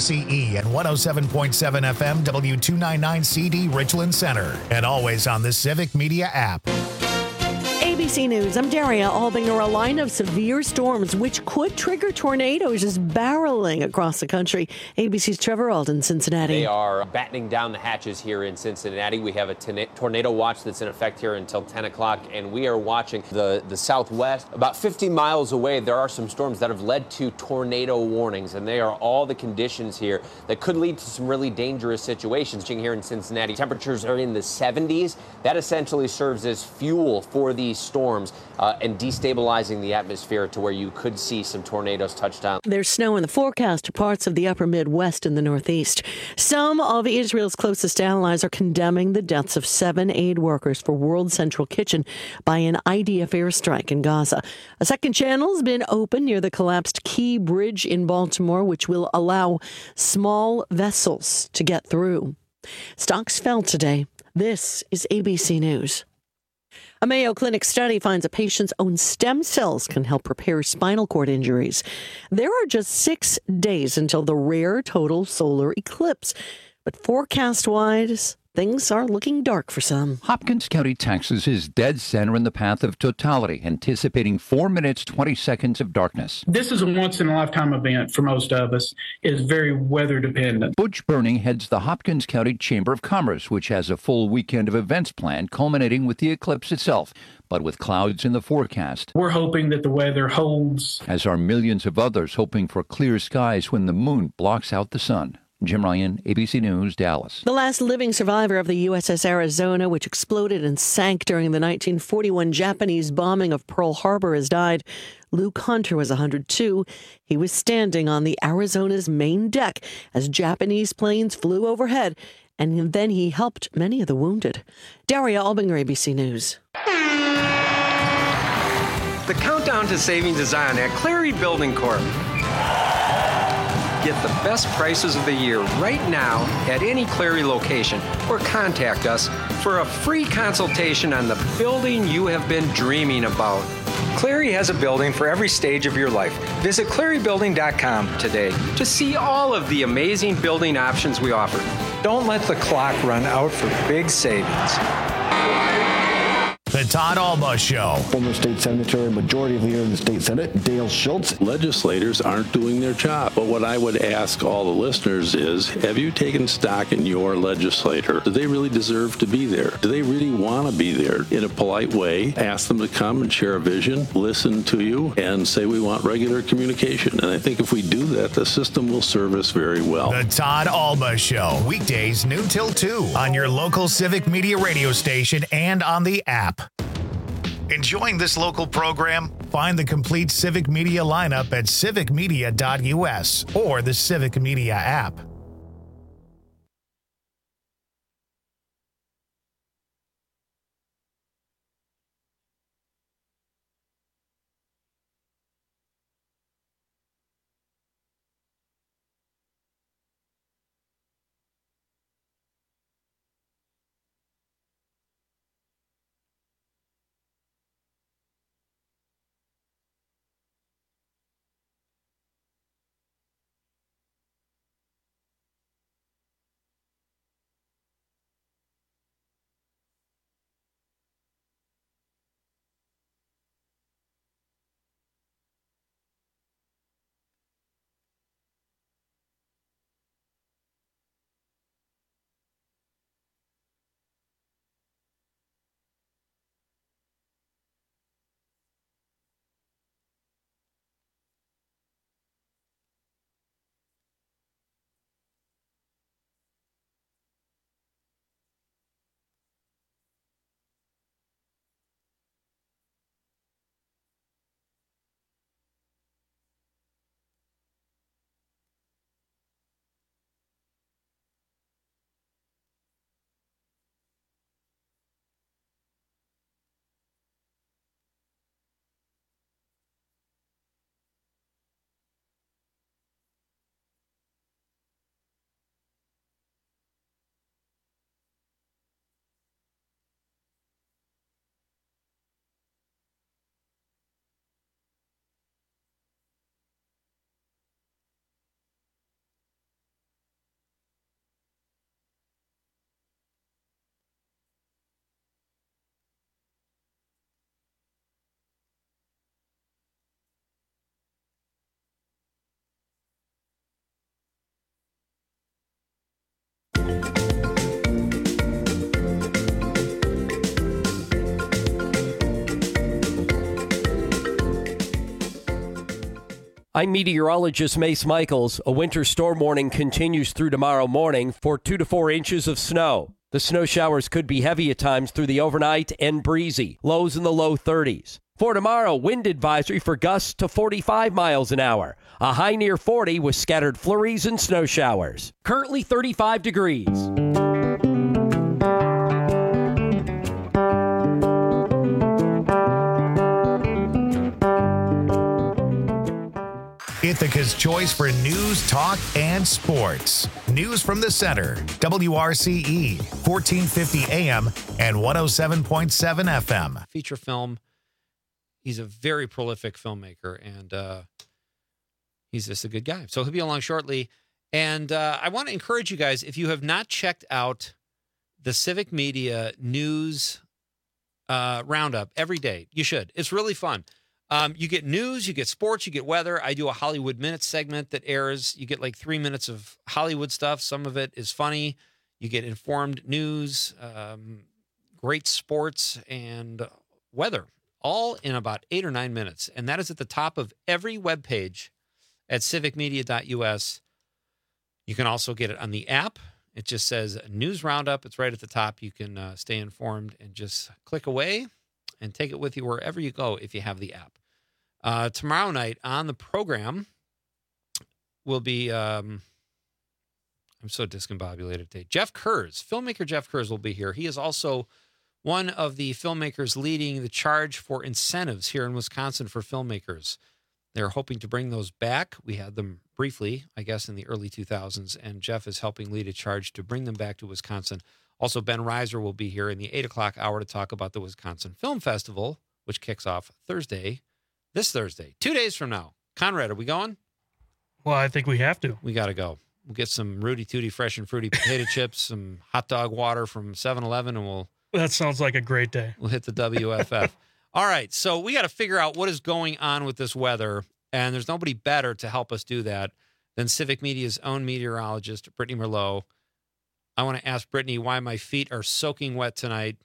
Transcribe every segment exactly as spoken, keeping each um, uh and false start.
C E and one oh seven point seven F M W two ninety-nine C D Richland Center. And always on the Civic Media app. A B C News, I'm Daria Albinger. A line of severe storms which could trigger tornadoes is barreling across the country. A B C's Trevor Alden, Cincinnati. They are battening down the hatches here in Cincinnati. We have a tornado watch that's in effect here until ten o'clock, and we are watching the, the southwest. About fifty miles away, there are some storms that have led to tornado warnings, and they are all the conditions here that could lead to some really dangerous situations. Here in Cincinnati, temperatures are in the seventies. That essentially serves as fuel for these storms uh, and destabilizing the atmosphere to where you could see some tornadoes touch down. There's snow in the forecast to parts of the upper Midwest and the Northeast. Some of Israel's closest allies are condemning the deaths of seven aid workers for World Central Kitchen by an I D F airstrike in Gaza. A second channel has been opened near the collapsed Key Bridge in Baltimore, which will allow small vessels to get through. Stocks fell today. This is A B C News. A Mayo Clinic study finds a patient's own stem cells can help repair spinal cord injuries. There are just six days until the rare total solar eclipse, but forecast-wise, things are looking dark for some. Hopkins County, Texas is dead center in the path of totality, anticipating four minutes, twenty seconds of darkness. This is a once-in-a-lifetime event for most of us. It is very weather-dependent. Butch Burning heads the Hopkins County Chamber of Commerce, which has a full weekend of events planned, culminating with the eclipse itself, but with clouds in the forecast. We're hoping that the weather holds. As are millions of others hoping for clear skies when the moon blocks out the sun. Jim Ryan, A B C News, Dallas. The last living survivor of the U S S Arizona, which exploded and sank during the nineteen forty-one Japanese bombing of Pearl Harbor, has died. Luke Hunter was one hundred two. He was standing on the Arizona's main deck as Japanese planes flew overhead, and then he helped many of the wounded. Daria Albinger, A B C News. The countdown to savings is on at Cleary Building Corp. Get the best prices of the year right now at any Cleary location or contact us for a free consultation on the building you have been dreaming about. Cleary has a building for every stage of your life. Visit cleary building dot com today to see all of the amazing building options we offer. Don't let the clock run out for big savings. The Todd Alba Show. Former state senator and majority leader in the state Senate, Dale Schultz. Legislators aren't doing their job. But what I would ask all the listeners is, have you taken stock in your legislator? Do they really deserve to be there? Do they really want to be there? In a polite way, ask them to come and share a vision, listen to you, and say we want regular communication. And I think if we do that, the system will serve us very well. The Todd Alba Show. Weekdays noon till two on your local Civic Media radio station and on the app. Enjoying this local program? Find the complete Civic Media lineup at civic media dot U S or the Civic Media app. I'm meteorologist Mace Michaels. A winter storm warning continues through tomorrow morning for two to four inches of snow. The snow showers could be heavy at times through the overnight and breezy. Lows in the low thirties. For tomorrow, wind advisory for gusts to forty-five miles an hour. A high near forty with scattered flurries and snow showers. Currently thirty-five degrees. Ithaca's choice for news, talk, and sports. News from the center. W R C E, fourteen fifty A M and one oh seven point seven F M. Feature film. He's a very prolific filmmaker, and uh, he's just a good guy. So he'll be along shortly. And uh, I want to encourage you guys, if you have not checked out the Civic Media News uh, Roundup every day, you should. It's really fun. Um, you get news, you get sports, you get weather. I do a Hollywood Minutes segment that airs. You get like three minutes of Hollywood stuff. Some of it is funny. You get informed news, um, great sports, and weather, all in about eight or nine minutes. And that is at the top of every webpage at civic media dot U S. You can also get it on the app. It just says News Roundup. It's right at the top. You can uh, stay informed and just click away and take it with you wherever you go if you have the app. Uh, tomorrow night on the program will be, um, I'm so discombobulated today, Jeff Kurz. Filmmaker Jeff Kurz will be here. He is also one of the filmmakers leading the charge for incentives here in Wisconsin for filmmakers. They're hoping to bring those back. We had them briefly, I guess, in the early two thousands, and Jeff is helping lead a charge to bring them back to Wisconsin. Also, Ben Reiser will be here in the eight o'clock hour to talk about the Wisconsin Film Festival, which kicks off Thursday, this Thursday, two days from now. Conrad, are we going? Well, I think we have to. We got to go. We'll get some Rudy Tooty fresh and fruity potato chips, some hot dog water from seven eleven, and we'll... That sounds like a great day. We'll hit the W F F. All right, so we got to figure out what is going on with this weather, and there's nobody better to help us do that than Civic Media's own meteorologist, Brittany Merlot. I want to ask Brittany why my feet are soaking wet tonight.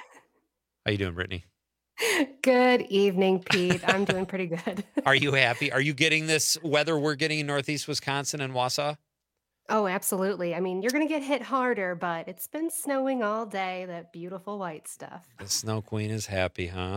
How you doing, Brittany? Good evening, Pete. I'm doing pretty good. Are you happy? Are you getting this weather we're getting in Northeast Wisconsin and Wausau? Oh, absolutely. I mean, you're going to get hit harder, but it's been snowing all day, that beautiful white stuff. The Snow Queen is happy, huh?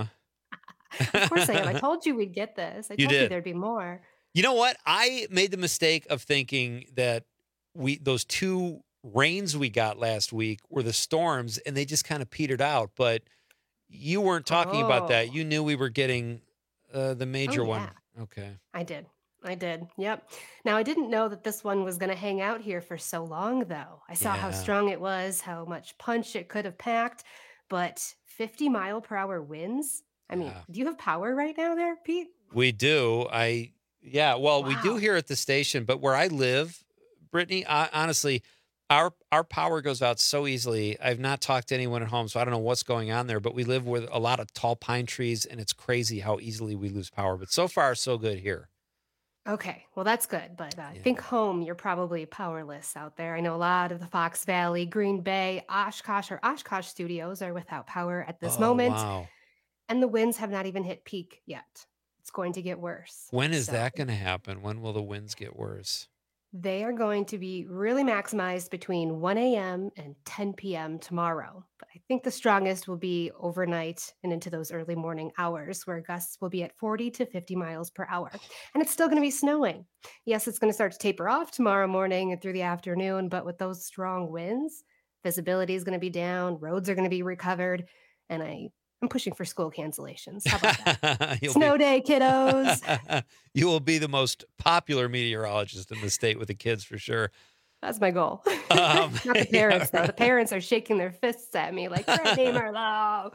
Of course I am. I told you we'd get this. I You told you did. there'd be more. You know what? I made the mistake of thinking that we those two rains we got last week were the storms, and they just kind of petered out. But you weren't talking about that. Oh. You knew we were getting uh, the major Oh, one. yeah. Okay. I did. I did. Yep. Now, I didn't know that this one was going to hang out here for so long, though. I saw how Yeah. strong it was, how much punch it could have packed, but fifty mile per hour winds. I mean, Yeah. do you have power right now there, Pete? We do. I yeah. Well, we do Wow. here at the station, but where I live, Brittany, I, honestly, our our power goes out so easily. I've not talked to anyone at home, so I don't know what's going on there. But we live with a lot of tall pine trees, and it's crazy how easily we lose power. But so far, so good here. Okay, well, that's good. But uh, I think home, you're probably powerless out there. I know a lot of the Fox Valley, Green Bay, Oshkosh, or Oshkosh studios are without power at this Oh, moment. wow. And the winds have not even hit peak yet. It's going to get worse. When is So that going to happen? When will the winds get worse? they are going to be really maximized between one a.m. and ten p.m. tomorrow. But I think the strongest will be overnight and into those early morning hours, where gusts will be at forty to fifty miles per hour. And it's still going to be snowing. Yes, it's going to start to taper off tomorrow morning and through the afternoon, but with those strong winds, visibility is going to be down, roads are going to be recovered, and I I'm pushing for school cancellations. How about that? You'll Snow be- day, kiddos. You will be the most popular meteorologist in the state with the kids for sure. That's my goal. Um, Not the parents, though. The parents are shaking their fists at me like, Brittany Merlot.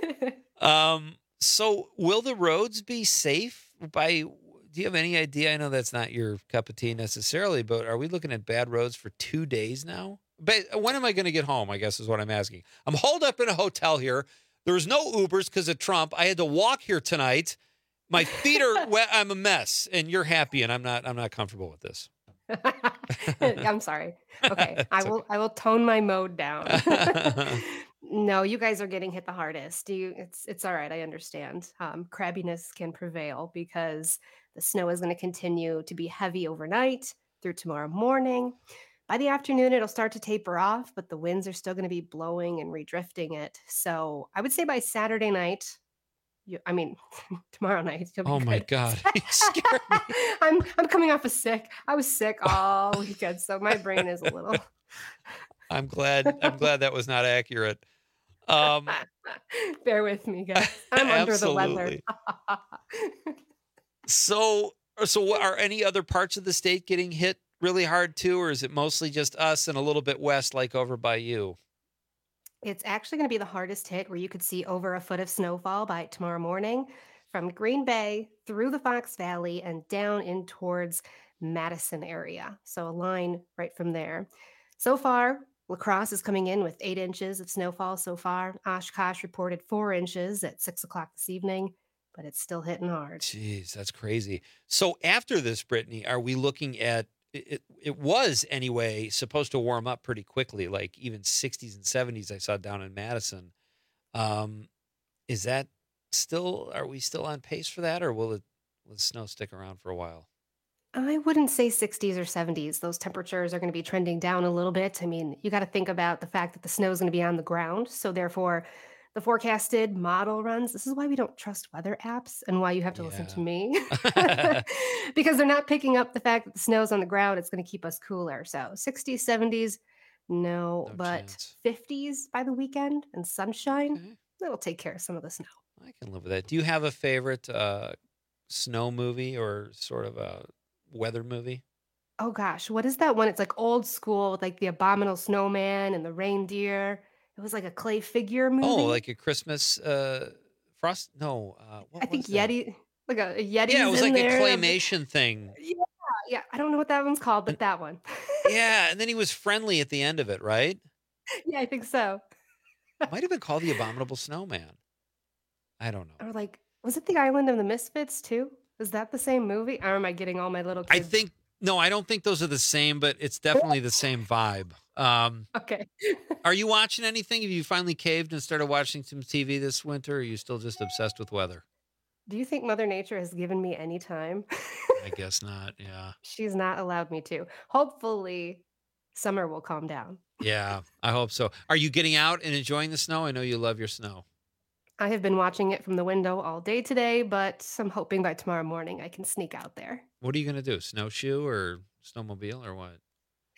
Um, so will the roads be safe by, do you have any idea? I know that's not your cup of tea necessarily, but are we looking at bad roads for two days now? But when am I going to get home, I guess is what I'm asking. I'm holed up in a hotel here. There's no Ubers because of Trump. I had to walk here tonight. My feet are wet. I'm a mess, and you're happy, and I'm not. I'm not comfortable with this. I'm sorry. Okay, I will. I will tone my mode down. No, you guys are getting hit the hardest. You, it's it's all right. I understand. Um, crabbiness can prevail because the snow is going to continue to be heavy overnight through tomorrow morning. By the afternoon, it'll start to taper off, but the winds are still going to be blowing and redrifting it. So I would say by Saturday night, you, I mean tomorrow night, you'll be Oh my good. God. You scared me. I'm I'm coming off a sick. I was sick all weekend, so my brain is a little. I'm glad. I'm glad that was not accurate. Um, Bear with me, guys. I'm under the weather. Absolutely. So, so what, are any other parts of the state getting hit really hard too, or is it mostly just us and a little bit west, like over by you? It's actually going to be the hardest hit, where you could see over a foot of snowfall by tomorrow morning from Green Bay through the Fox Valley and down in towards Madison area. So a line right from there. So far, La Crosse is coming in with eight inches of snowfall so far. Oshkosh reported four inches at six o'clock this evening, but it's still hitting hard. Jeez, that's crazy. So after this, Brittany, are we looking at it? It was anyway supposed to warm up pretty quickly, like even sixties and seventies. I saw down in Madison. Um, is that still? Are we still on pace for that, or will it will the snow stick around for a while? I wouldn't say sixties or seventies. Those temperatures are going to be trending down a little bit. I mean, you got to think about the fact that the snow is going to be on the ground. So, therefore, the forecasted model runs. This is why we don't trust weather apps and why you have to listen to me because they're not picking up the fact that the snow's on the ground. It's going to keep us cooler. So, sixties, seventies, no, No but chance. fifties by the weekend and sunshine, Okay. that'll take care of some of the snow. I can live with that. Do you have a favorite uh, snow movie or sort of a weather movie? Oh gosh, what is that one? It's like old school with like the abominable snowman and the reindeer. It was like a clay figure movie. Oh, like a Christmas uh, frost? No, uh, what I think was that? Yeti, like a, a Yeti. Yeah, it was in like there. a claymation thing. Yeah, yeah. I don't know what that one's called, but that one. Yeah, and then he was friendly at the end of it, right? Yeah, I think so. It might have been called The Abominable Snowman. I don't know. Or like, was it the Island of the Misfits too? Is that the same movie? Or am I getting all my little I kids? think no, I don't think those are the same, but it's definitely the same vibe. Um, Okay. are you watching anything? Have you finally caved and started watching some T V this winter, or are you still just obsessed with weather? Do you think Mother Nature has given me any time? I guess not. Yeah. She's not allowed me to. Hopefully, summer will calm down. Yeah, I hope so. Are you getting out and enjoying the snow? I know you love your snow. I have been watching it from the window all day today, but I'm hoping by tomorrow morning I can sneak out there. What are you going to do? Snowshoe or snowmobile or what?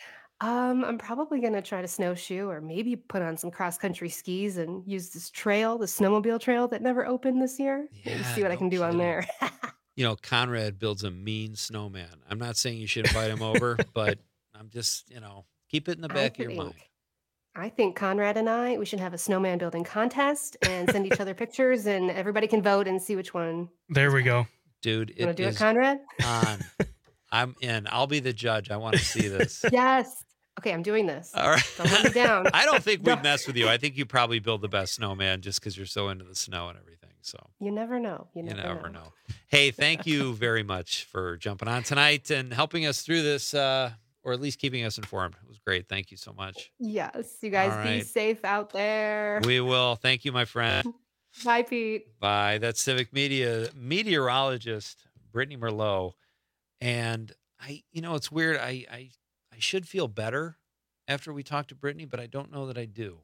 Um, I'm probably gonna try to snowshoe or maybe put on some cross country skis and use this trail, the snowmobile trail that never opened this year. Maybe Yeah, see what I no can do on kidding. there. You know, Conrad builds a mean snowman. I'm not saying you should invite him over, but I'm just, you know, keep it in the I back of your think mind. I think Conrad and I we should have a snowman building contest and send each other pictures, and everybody can vote and see which one. There we go. Dude, You want it to do it, is Conrad? on. I'm in. I'll be the judge. I want to see this. Yes. Okay, I'm doing this. All right. Don't let me down. I don't think we'd mess with you. I think you probably build the best snowman just because you're so into the snow and everything. So You never know. You you never, never know. know. Hey, thank you very much for jumping on tonight and helping us through this, uh, or at least keeping us informed. It was great. Thank you so much. Yes, you guys All be right. safe out there. We will. Thank you, my friend. Bye, Pete. Bye. That's Civic Media meteorologist Brittany Merlot. And I, you know, it's weird. I, I, I should feel better after we talk to Brittany, but I don't know that I do.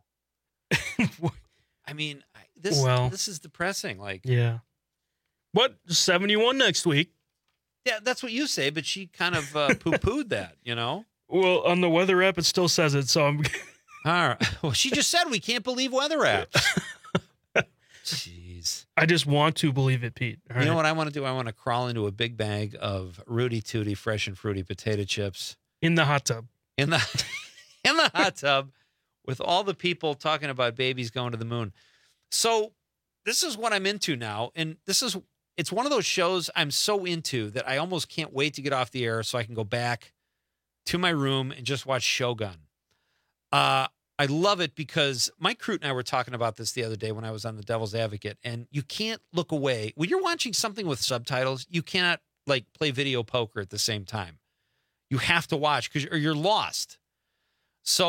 I mean, I, this Well. this is depressing. Like, Yeah. What? seventy-one next week. yeah, that's what you say, but she kind of uh, poo-pooed that, you know? Well, on the weather app, it still says it. So I'm. All right. Well, she just said we can't believe weather apps. Jeez. I just want to believe it, Pete. All You know right? what I want to do? I want to crawl into a big bag of Rudy Tooty fresh and fruity potato chips In the hot tub. in the in the hot tub with all the people talking about babies going to the moon. So this is what I'm into now, and this is it's one of those shows I'm so into that I almost can't wait to get off the air so I can go back to my room and just watch Shogun. Uh, I love it because Mike Crute and I were talking about this the other day when I was on The Devil's Advocate, and you can't look away. When you're watching something with subtitles, you cannot like play video poker at the same time. You have to watch because or you're lost. So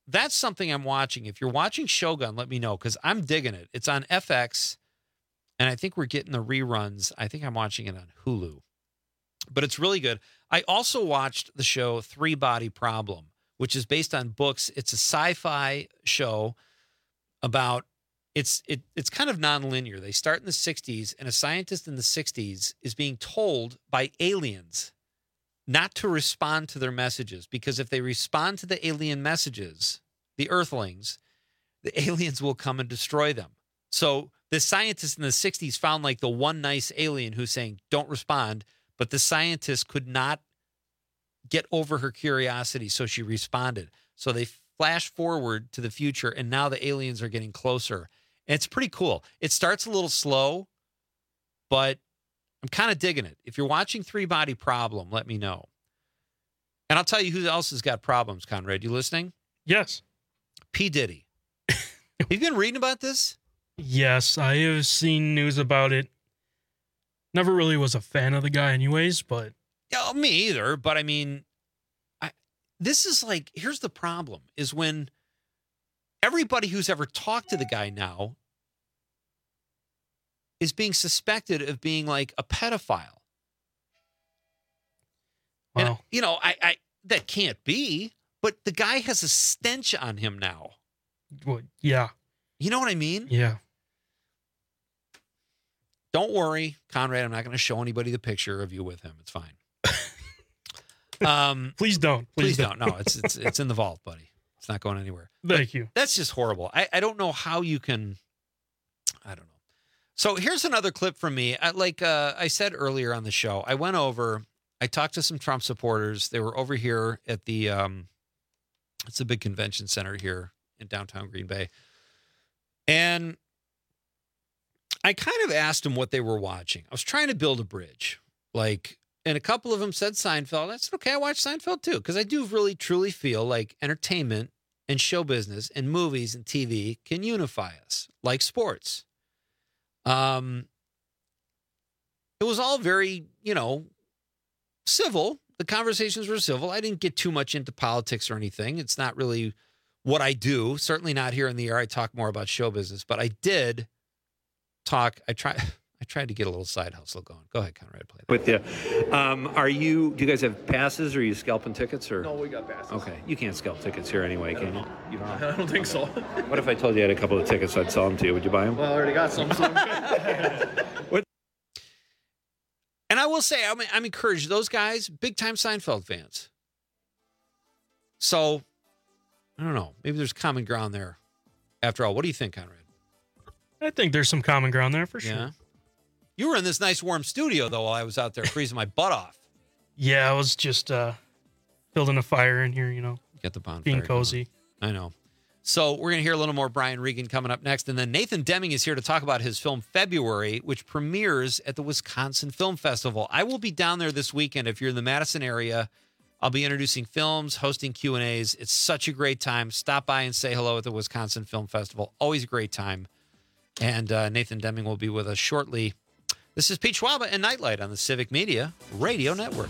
that's something I'm watching. If you're watching Shogun, let me know, because I'm digging it. It's on F X, and I think we're getting the reruns. I think I'm watching it on Hulu, but it's really good. I also watched the show Three Body Problem, which is based on books. It's a sci-fi show about, it's it it's kind of nonlinear. They start in the sixties, and a scientist in the sixties is being told by aliens not to respond to their messages, because if they respond to the alien messages, the Earthlings, the aliens will come and destroy them. So the scientist in the sixties found like the one nice alien who's saying, don't respond, but the scientist could not get over her curiosity, so she responded. So they flash forward to the future, and now the aliens are getting closer. And it's pretty cool. It starts a little slow, but I'm kind of digging it. If you're watching Three Body Problem, let me know. And I'll tell you who else has got problems, Conrad. You listening? Yes. P. Diddy. Have you been reading about this? Yes, I have seen news about it. Never really was a fan of the guy anyways, but... Yeah, me either. But I mean, I, this is like, here's the problem, is when everybody who's ever talked to the guy now is being suspected of being like a pedophile. Wow. And, you know, I, I that can't be, but the guy has a stench on him now. Well, yeah. You know what I mean? Yeah. Don't worry, Conrad, I'm not going to show anybody the picture of you with him. It's fine. um, please don't. Please, please don't. don't. No, it's, it's, it's in the vault, buddy. It's not going anywhere. Thank but you. That's just horrible. I, I don't know how you can, I don't know. So here's another clip from me. I, like uh, I said earlier on the show, I went over, I talked to some Trump supporters. They were over here at the, um, it's a big convention center here in downtown Green Bay. And I kind of asked them what they were watching. I was trying to build a bridge. Like, and a couple of them said Seinfeld. I said, okay, I watch Seinfeld too. Because I do really, truly feel like entertainment and show business and movies and T V can unify us, like sports. Um, it was all very, you know, civil. The conversations were civil. I didn't get too much into politics or anything. It's not really what I do. Certainly not here in the air. I talk more about show business, but I did talk. I try. I tried to get a little side hustle going. Go ahead, Conrad. Play that. With you. Um, are you, do you guys have passes, or are you scalping tickets? Or? No, we got passes. Okay. You can't scalp tickets here anyway, can you? You don't I don't think so. What if I told you I had a couple of tickets, I'd sell them to you? Would you buy them? Well, I already got some. So what? And I will say, I'm, I'm encouraged. Those guys, big time Seinfeld fans. So, I don't know. Maybe there's common ground there. After all, what do you think, Conrad? I think there's some common ground there for sure. Yeah. You were in this nice warm studio, though, while I was out there freezing my butt off. Yeah, I was just uh, building a fire in here, you know. Get the bonfire being cozy. Going. I know. So we're going to hear a little more Brian Regan coming up next. And then Nathan Deming is here to talk about his film February, which premieres at the Wisconsin Film Festival. I will be down there this weekend. If you're in the Madison area, I'll be introducing films, hosting Q and A's. It's such a great time. Stop by and say hello at the Wisconsin Film Festival. Always a great time. And uh, Nathan Deming will be with us shortly. This is Pete Schwaba and Nightlight on the Civic Media Radio Network.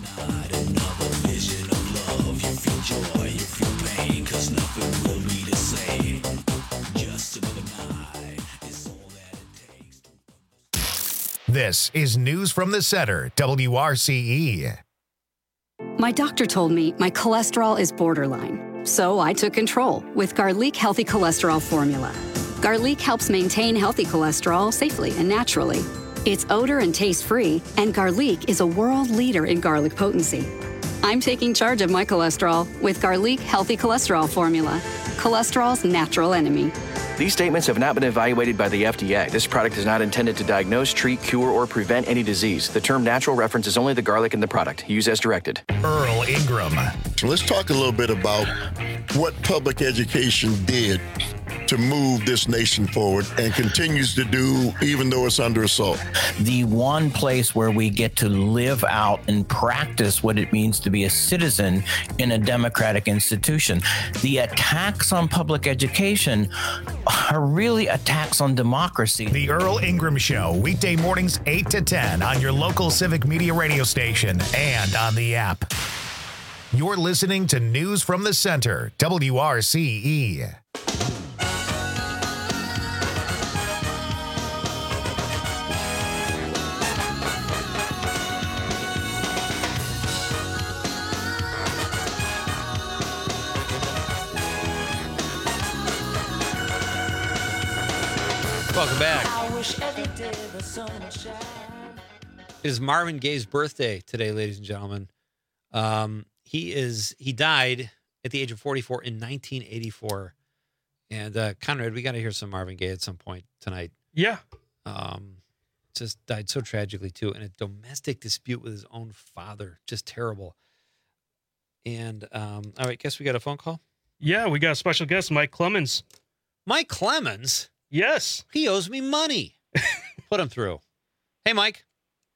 This is News from the Center, W R C E. My doctor told me my cholesterol is borderline, so I took control with Garlic Healthy Cholesterol Formula. Garlic helps maintain healthy cholesterol safely and naturally. It's odor and taste-free, and Garlic is a world leader in garlic potency. I'm taking charge of my cholesterol with Garlic Healthy Cholesterol Formula, cholesterol's natural enemy. These statements have not been evaluated by the F D A. This product is not intended to diagnose, treat, cure, or prevent any disease. The term natural references only the garlic in the product. Use as directed. Earl Ingram. So let's talk a little bit about what public education did to move this nation forward and continues to do, even though it's under assault. The one place where we get to live out and practice what it means to be a citizen in a democratic institution. The attacks on public education are really attacks on democracy. The Earl Ingram Show, weekday mornings eight to ten on your local Civic Media radio station and on the app. You're listening to News from the Center, W R C E. Welcome back. It is Marvin Gaye's birthday today, ladies and gentlemen. Um, he is he died at the age of forty-four in nineteen eighty-four. And uh, Conrad, we got to hear some Marvin Gaye at some point tonight. Yeah. Um, just died so tragically too, in a domestic dispute with his own father. Just terrible. And um, all right, guess we got a phone call. Yeah, we got a special guest, Mike Clemens. Mike Clemens? Yes. He owes me money. Put him through. Hey, Mike.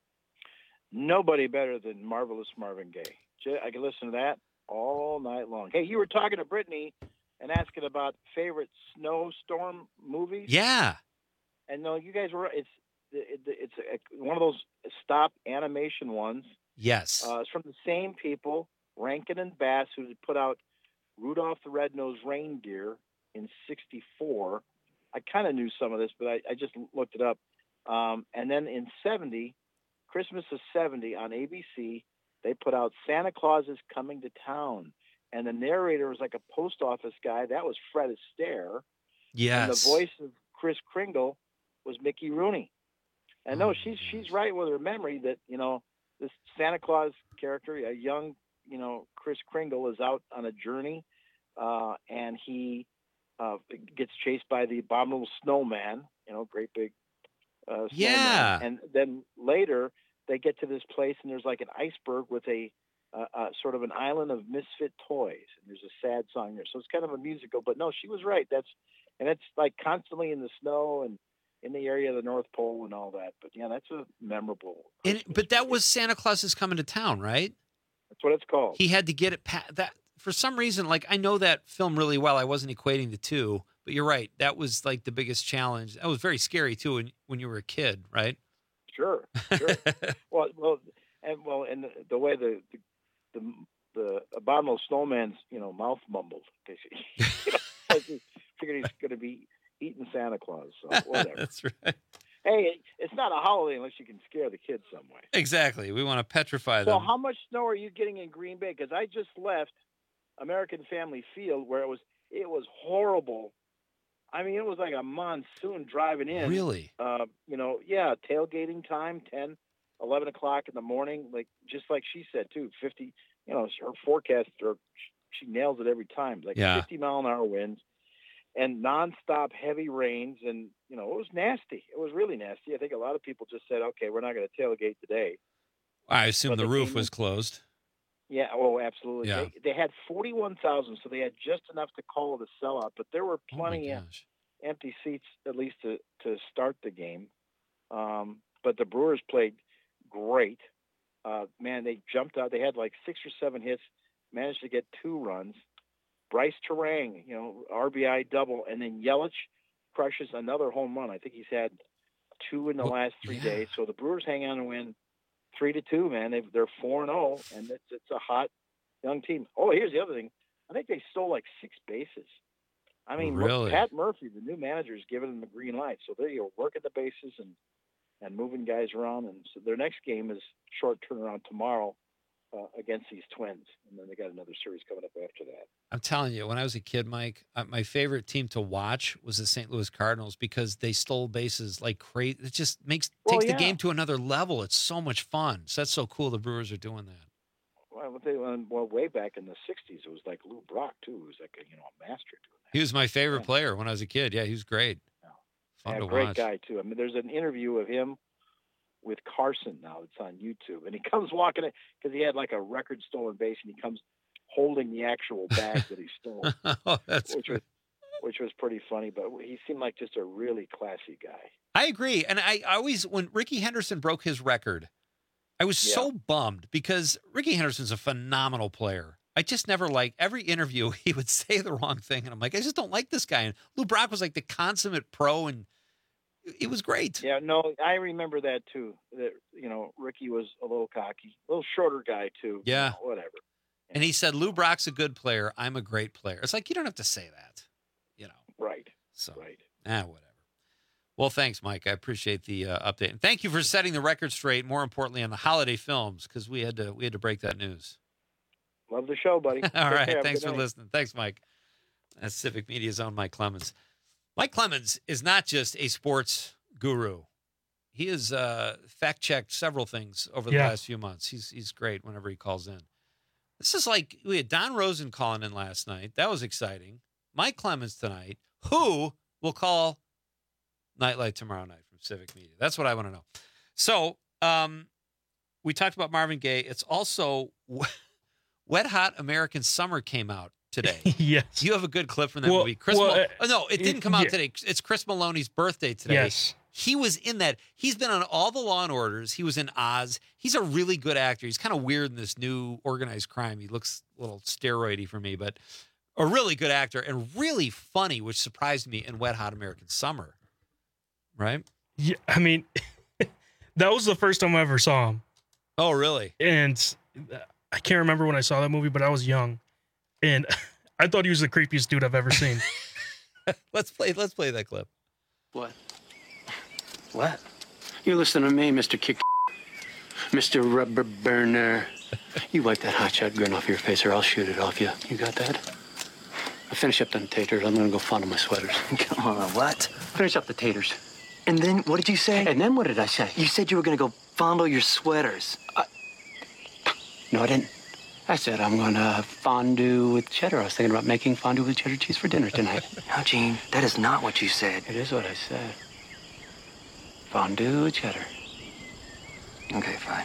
Nobody better than Marvelous Marvin Gaye. I can listen to that all night long. Hey, you were talking to Brittany and asking about favorite snowstorm movies. Yeah. And no, you guys were. It's it, it's a, one of those stop animation ones. Yes. Uh, it's from the same people, Rankin and Bass, who put out Rudolph the Red-Nosed Reindeer in sixty-four. I kind of knew some of this, but I, I just looked it up. Um, and then in seventy, Christmas of seventy on A B C, they put out Santa Claus is Coming to Town. And the narrator was like a post office guy. That was Fred Astaire. Yes. And the voice of Kris Kringle was Mickey Rooney. And no, she's she's right with her memory that, you know, this Santa Claus character, a young, you know, Kris Kringle is out on a journey, uh, and he uh, gets chased by the abominable snowman, you know, great big uh, snowman. Yeah. And then later they get to this place and there's like an iceberg with a uh, uh, sort of an island of misfit toys. And there's a sad song there. So it's kind of a musical, but no, she was right. That's, and it's like constantly in the snow and in the area of the North Pole and all that. But yeah, that's a memorable. And, but that was Santa Claus is Coming to Town, right? That's what it's called. He had to get it pa- that for some reason. Like, I know that film really well. I wasn't equating the two, but you're right. That was like the biggest challenge. That was very scary too when, when you were a kid, right? Sure, sure. well, well, and well, and the, the way the the, the the abominable snowman's, you know, mouth mumbled. Basically, you know, I just figured he's going to be eating Santa Claus. So whatever. That's right. Hey, it's not a holiday unless you can scare the kids some way. Exactly. We want to petrify So them. how much snow are you getting in Green Bay? Because I just left American Family Field where it was it was horrible. I mean, it was like a monsoon driving in. Really? Uh, you know, yeah, tailgating time, ten, eleven o'clock in the morning, like just like she said, too, fifty, you know, her forecast, or she nails it every time, like Yeah. fifty mile an hour winds and nonstop heavy rains. And, you know, it was nasty. It was really nasty. I think a lot of people just said, okay, we're not going to tailgate today. I assume But the the roof game- was closed. Yeah, oh, absolutely. Yeah. They, they had forty-one thousand, so they had just enough to call it a sellout, but there were plenty of empty seats, at least to, to start the game. Um, but the Brewers played great. Uh, man, they jumped out. They had like six or seven hits, managed to get two runs. Bryce Terang, you know, R B I double, and then Yelich crushes another home run. I think he's had two in the last three days. So the Brewers hang on and win three to two. Man, They've, they're four and zero, and it's it's a hot young team. Oh, here's the other thing. I think they stole like six bases. I mean, look, Really? Pat Murphy, the new manager, is giving them the green light. So they are working the bases and and moving guys around. And so their next game is short turnaround tomorrow uh, against these Twins, and then they got another series coming up after that. I'm telling you, when I was a kid, Mike, uh, my favorite team to watch was the Saint Louis Cardinals because they stole bases like crazy. It just makes Well, takes yeah. the game to another level. It's so much fun. So that's so cool. The Brewers are doing that. Well, they, well, way back in the sixties, it was like Lou Brock too, who was like a, you know a master doing He was my favorite player when I was a kid. Yeah, he was great. Fun Yeah, to great watch. guy too. I mean, there's an interview of him with Carson now. It's on YouTube, and he comes walking in because he had like a record stolen base, and he comes holding the actual bag that he stole. Oh, that's which was which was pretty funny. But he seemed like just a really classy guy. I agree. And I, I always, when Ricky Henderson broke his record, I was so bummed because Ricky Henderson's a phenomenal player. I just never like every interview he would say the wrong thing. And I'm like, I just don't like this guy. And Lou Brock was like the consummate pro, and it was great. Yeah, no, I remember that too. That you know, Ricky was a little cocky, a little shorter guy too. you Yeah. know, whatever. And he said, Lou Brock's a good player. I'm a great player. It's like, you don't have to say that, you know. Right. So, right. Ah, whatever. Well, thanks, Mike. I appreciate the uh, update. And thank you for setting the record straight, more importantly, on the holiday films, because we had to we had to break that news. Love the show, buddy. All Take right. care. Have a Thanks good for night. listening. Thanks, Mike. That's Civic Media's own Mike Clemens. Mike Clemens is not just a sports guru. He has uh, fact-checked several things over the Yeah. last few months. He's he's great whenever he calls in. This is like, we had Don Rosen calling in last night. That was exciting. Mike Clemens tonight, who will call Nightlight tomorrow night from Civic Media. That's what I want to know. So um, we talked about Marvin Gaye. It's also Wet Hot American Summer came out today. Yes. You have a good clip from that Well- movie. Chris well, Mal- uh, oh, no, it didn't come out yeah. today. It's Chris Maloney's birthday today. Yes. He was in that. He's been on all the Law and Orders. He was in Oz. He's a really good actor. He's kind of weird in this new organized crime. He looks a little steroidy for me, but a really good actor and really funny, which surprised me in Wet Hot American Summer. Right? Yeah, I mean, that was the first time I ever saw him. Oh, really? And I can't remember when I saw that movie, but I was young, and I thought he was the creepiest dude I've ever seen. let's play. Let's play that clip. What? What? You listen to me, Mister Kick, Mister Rubber Burner. You wipe that hotshot grin off your face, or I'll shoot it off you. You got that? I finish up them taters. I'm gonna go fondle my sweaters. Come on, what? Finish up the taters. And then what did you say? And then what did I say? You said you were going to go fondle your sweaters. No, I didn't. I said I'm gonna fondue with cheddar. I was thinking about making fondue with cheddar cheese for dinner tonight. No, Gene, that is not what you said. It is what I said. Fondue with cheddar. Okay, fine.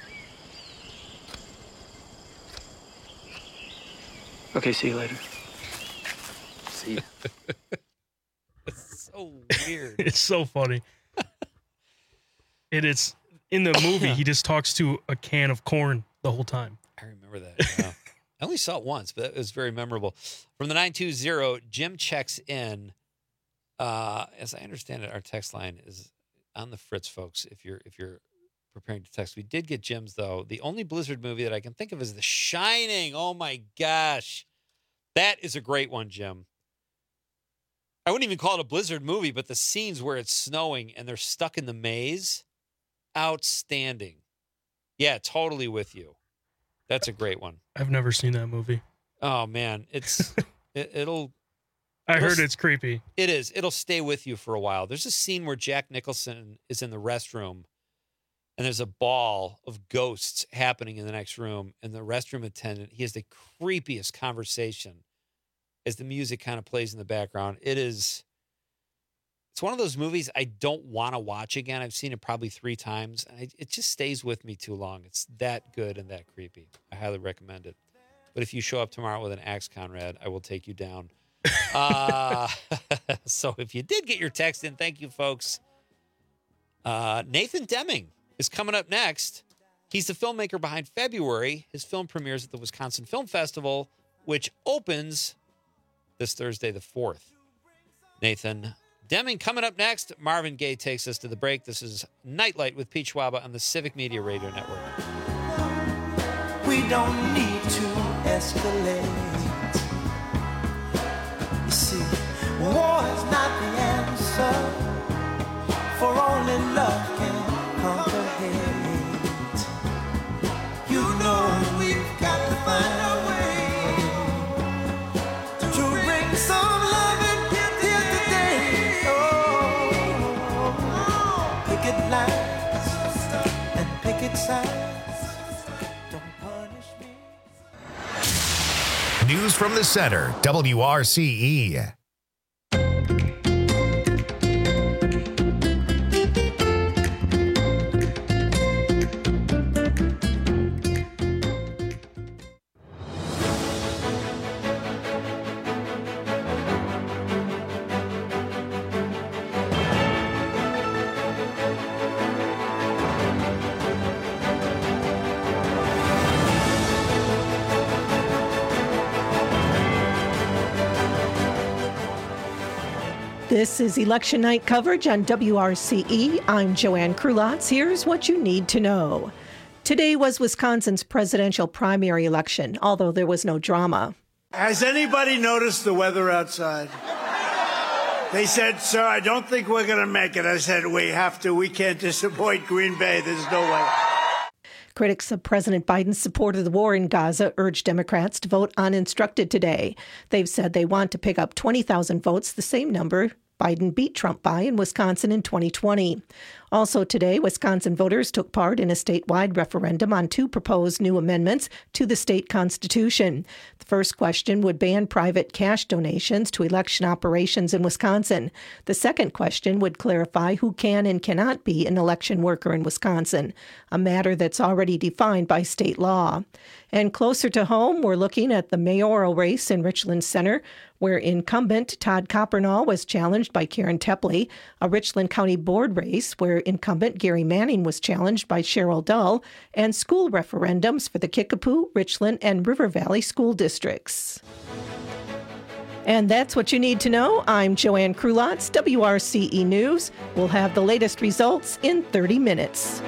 Okay, see you later. See you. It's so weird. It's so funny. And it's in the movie, he just talks to a can of corn the whole time. I remember that. Yeah. I only saw it once, but it was very memorable. From the nine two zero, Jim checks in. Uh, as I understand it, our text line is on the fritz, folks, if you're if you're preparing to text. We did get Jim's, though. The only Blizzard movie that I can think of is The Shining. Oh, my gosh. That is a great one, Jim. I wouldn't even call it a Blizzard movie, but the scenes where it's snowing and they're stuck in the maze, outstanding. Yeah, totally with you. That's a great one. I've never seen that movie. Oh, man. It's it, it'll... I it'll heard it's creepy. It is. It'll stay with you for a while. There's a scene where Jack Nicholson is in the restroom, and there's a ball of ghosts happening in the next room, and the restroom attendant, he has the creepiest conversation as the music kind of plays in the background. It is, it's one of those movies I don't want to watch again. I've seen it probably three times, and I, it just stays with me too long. It's that good and that creepy. I highly recommend it. But if you show up tomorrow with an axe, Conrad, I will take you down. uh, so if you did get your text in, thank you, folks. Uh, Nathan Deming is coming up next. He's the filmmaker behind February. His film premieres at the Wisconsin Film Festival, which opens this Thursday, the fourth. Nathan Deming coming up next. Marvin Gaye takes us to the break. This is Nightlight with Pete Schwaba on the Civic Media Radio Network. We don't need to escalate. You see, war is not the answer, for only love can conquer hate. You know we've got to find a way to bring some love and here today. Oh, picket lines and picket signs don't punish me. News from the center, W R C E. This is election night coverage on W R C E. I'm Joanne Krulotz. Here's what you need to know. Today was Wisconsin's presidential primary election, although there was no drama. Has anybody noticed the weather outside? They said, sir, I don't think we're going to make it. I said, we have to. We can't disappoint Green Bay. There's no way. Critics of President Biden's support of the war in Gaza urged Democrats to vote uninstructed today. They've said they want to pick up twenty thousand votes, the same number Biden beat Trump by in Wisconsin in twenty twenty. Also today, Wisconsin voters took part in a statewide referendum on two proposed new amendments to the state constitution. The first question would ban private cash donations to election operations in Wisconsin. The second question would clarify who can and cannot be an election worker in Wisconsin, a matter that's already defined by state law. And closer to home, we're looking at the mayoral race in Richland Center, where incumbent Todd Coppernall was challenged by Karen Tepley, a Richland County Board race where incumbent Gary Manning was challenged by Cheryl Dull, and school referendums for the Kickapoo, Richland, and River Valley school districts. And that's what you need to know. I'm Joanne Krulotz, W R C E News. We'll have the latest results in thirty minutes.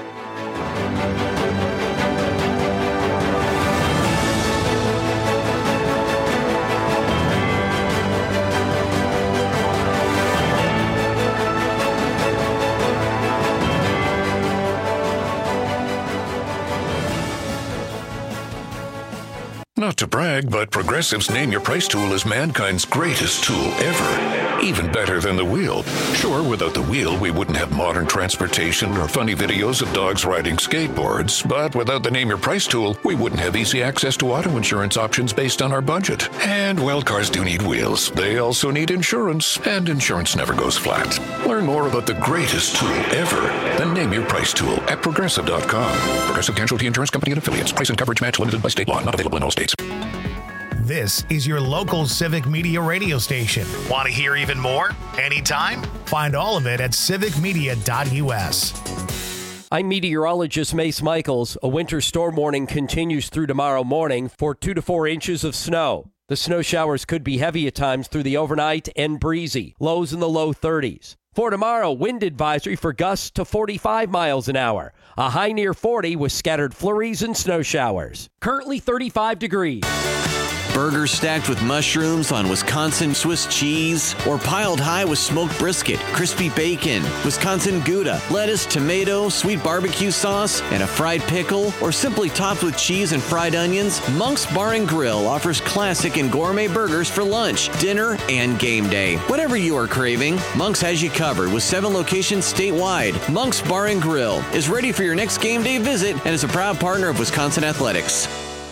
Not to brag, but Progressive's Name Your Price tool is mankind's greatest tool ever. Even better than the wheel. Sure, without the wheel, we wouldn't have modern transportation or funny videos of dogs riding skateboards. But without the Name Your Price tool, we wouldn't have easy access to auto insurance options based on our budget. And, well, cars do need wheels. They also need insurance, and insurance never goes flat. Learn more about the greatest tool ever, the Name Your Price tool at Progressive dot com. Progressive Casualty Insurance Company and Affiliates. Price and coverage match limited by state law. Not available in all states. This is your local Civic Media radio station. Want to hear even more? Anytime? Find all of it at civic media dot u s. I'm meteorologist Mace Michaels. A winter storm warning continues through tomorrow morning for two to four inches of snow. The snow showers could be heavy at times through the overnight and breezy. Lows in the low thirties. For tomorrow, wind advisory for gusts to forty-five miles an hour. A high near forty with scattered flurries and snow showers. Currently thirty-five degrees. Burgers stacked with mushrooms on Wisconsin Swiss cheese, or piled high with smoked brisket, crispy bacon, Wisconsin Gouda, lettuce, tomato, sweet barbecue sauce, and a fried pickle, or simply topped with cheese and fried onions, Monk's Bar and Grill offers classic and gourmet burgers for lunch, dinner, and game day. Whatever you are craving, Monk's has you covered with seven locations statewide. Monk's Bar and Grill is ready for your next game day visit and is a proud partner of Wisconsin Athletics.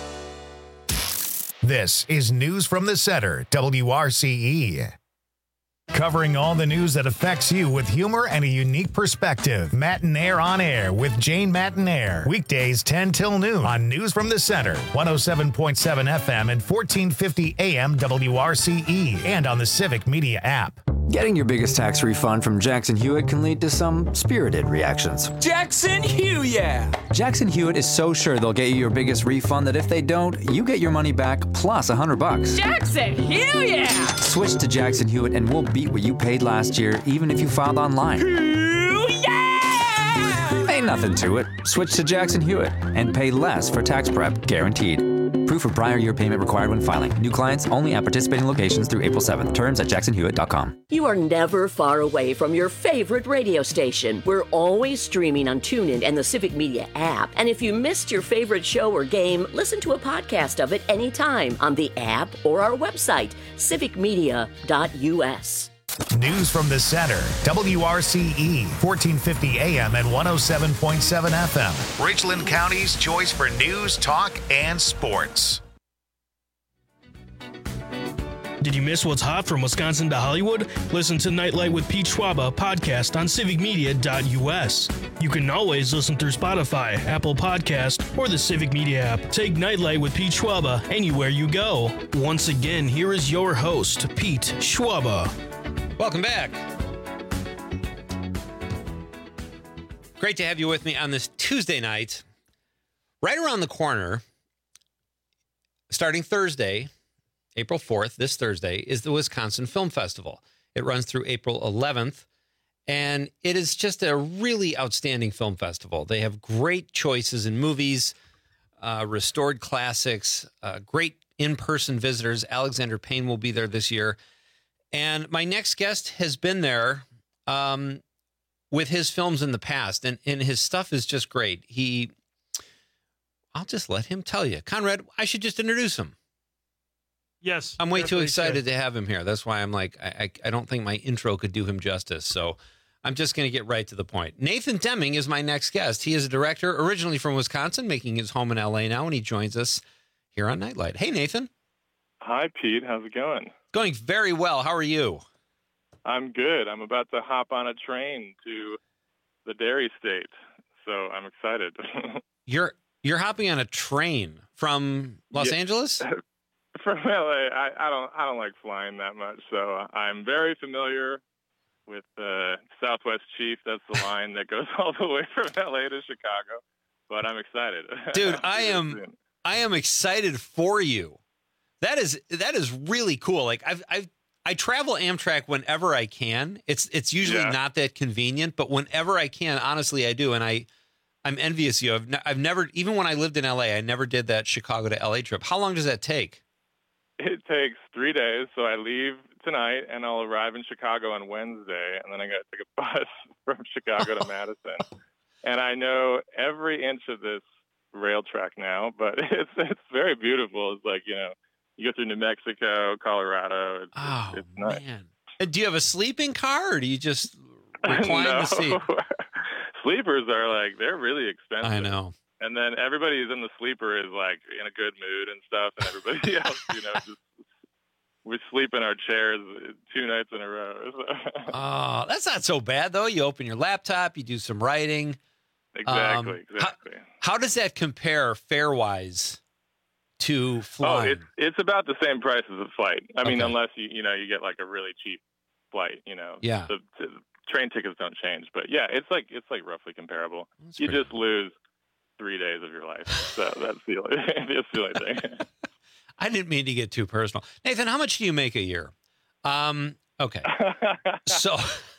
This is News from the Center, W R C E. Covering all the news that affects you with humor and a unique perspective. Matinaire on Air with Jane Matinaire. Weekdays ten till noon on News from the Center, one oh seven point seven F M and fourteen fifty A M W R C E, and on the Civic Media app. Getting your biggest tax refund from Jackson Hewitt can lead to some spirited reactions. Jackson Hewitt, yeah! Jackson Hewitt is so sure they'll get you your biggest refund that if they don't, you get your money back plus a hundred bucks. Jackson Hewitt, yeah! Switch to Jackson Hewitt and we'll beat what you paid last year, even if you filed online. Yeah! Ain't nothing to it. Switch to Jackson Hewitt and pay less for tax prep, guaranteed. Proof of prior year payment required when filing. New clients only at participating locations through April seventh. Terms at jackson hewitt dot com. You are never far away from your favorite radio station. We're always streaming on TuneIn and the Civic Media app. And if you missed your favorite show or game, listen to a podcast of it anytime on the app or our website, civic media dot u s. News from the Center, W R C E, fourteen fifty A M and one oh seven point seven F M. Richland County's choice for news, talk, and sports. Did you miss what's hot from Wisconsin to Hollywood? Listen to Nightlight with Pete Schwaba podcast on civic media dot u s. You can always listen through Spotify, Apple Podcast, or the Civic Media app. Take Nightlight with Pete Schwaba anywhere you go. Once again, here is your host, Pete Schwaba. Welcome back. Great to have you with me on this Tuesday night. Right around the corner, starting Thursday, April fourth, this Thursday, is the Wisconsin Film Festival. It runs through April eleventh, And it is just a really outstanding film festival. They have great choices in movies, uh, restored classics, uh, great in-person visitors. Alexander Payne will be there this year. And my next guest has been there um, with his films in the past, and, and his stuff is just great. He, I'll just let him tell you. Conrad, I should just introduce him. Yes. I'm way too excited should. to have him here. That's why I'm like, I, I, I don't think my intro could do him justice. So I'm just going to get right to the point. Nathan Deming is my next guest. He is a director originally from Wisconsin, making his home in L A now, and he joins us here on Nightlight. Hey, Nathan. Hi, Pete. How's it going? Going very well. How are you? I'm good. I'm about to hop on a train to the Dairy State, so I'm excited. You're you're hopping on a train from Los Yeah. Angeles? From L A, I, I don't I don't like flying that much, so I'm very familiar with the Southwest Chief. That's the line that goes all the way from L A to Chicago. But I'm excited, dude. I am I am excited for you. That is that is really cool. Like I've I've I travel Amtrak whenever I can. It's it's usually Yeah. not that convenient, but whenever I can, honestly, I do. And I I'm envious of you. I've ne- I've never, even when I lived in L A, I never did that Chicago to L A trip. How long does that take? It takes three days, so I leave tonight, and I'll arrive in Chicago on Wednesday, and then I got to take a bus from Chicago to Madison. And I know every inch of this rail track now, but it's it's very beautiful. It's like, you know, you go through New Mexico, Colorado. It's, oh, it's nice. Man. Do you have a sleeping car, or do you just recline no. the seat? Sleepers are like, they're really expensive. I know. And then everybody who's in the sleeper is like in a good mood and stuff, and everybody else, you know, just we sleep in our chairs two nights in a row. Oh, that's not so bad though. You open your laptop, you do some writing. Exactly, Um, exactly. How, how does that compare fare wise to flying? Oh, it's it's about the same price as a flight. I mean, Okay. unless you you know you get like a really cheap flight, you know. Yeah. The, the train tickets don't change, but yeah, it's like it's like roughly comparable. That's you pretty just lose three days of your life. So that's the only that's the only thing. I didn't mean to get too personal. Nathan, how much do you make a year? Um, okay. so,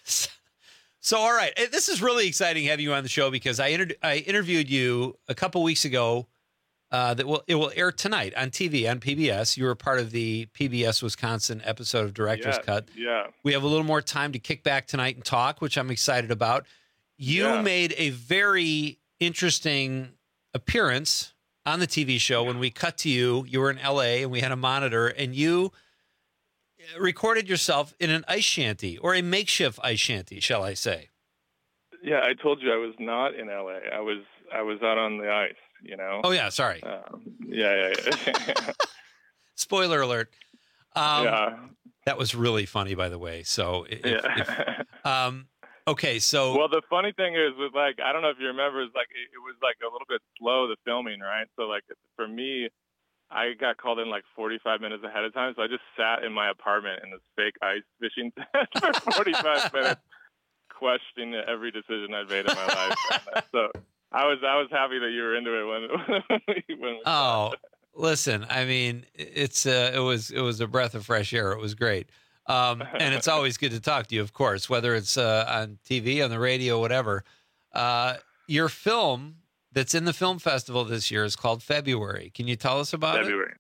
so, all right. Eh, This is really exciting having you on the show because I, inter- I interviewed you a couple weeks ago uh, that will, it will air tonight on T V, on P B S. You were part of the P B S Wisconsin episode of Director's Yeah, Cut. yeah. We have a little more time to kick back tonight and talk, which I'm excited about. You Yeah. made a very interesting appearance on the T V show. When we cut to you, you were in L A and we had a monitor, and you recorded yourself in an ice shanty, or a makeshift ice shanty, shall I say. Yeah, I told you I was not in L A. I was I was out on the ice, you know. Oh, yeah, sorry. Um, yeah, yeah, yeah. Spoiler alert. Um, yeah. That was really funny, by the way. So, if, Yeah. if, um, okay, so Well, the funny thing is, with like, I don't know if you remember, it's like it, it was like a little bit slow, the filming, right? So like for me, I got called in like forty-five minutes ahead of time, so I just sat in my apartment in this fake ice fishing tent for forty-five minutes, questioning every decision I'd made in my life. And so I was I was happy that you were into it when when we, when we Oh, listen, I mean, it's uh, it was it was a breath of fresh air. It was great. Um, and it's always good to talk to you, of course, whether it's uh, on T V, on the radio, whatever. Uh, your film that's in the film festival this year is called February. Can you tell us about February.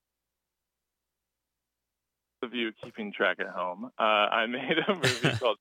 Of you keeping track at home, uh, I made a movie called.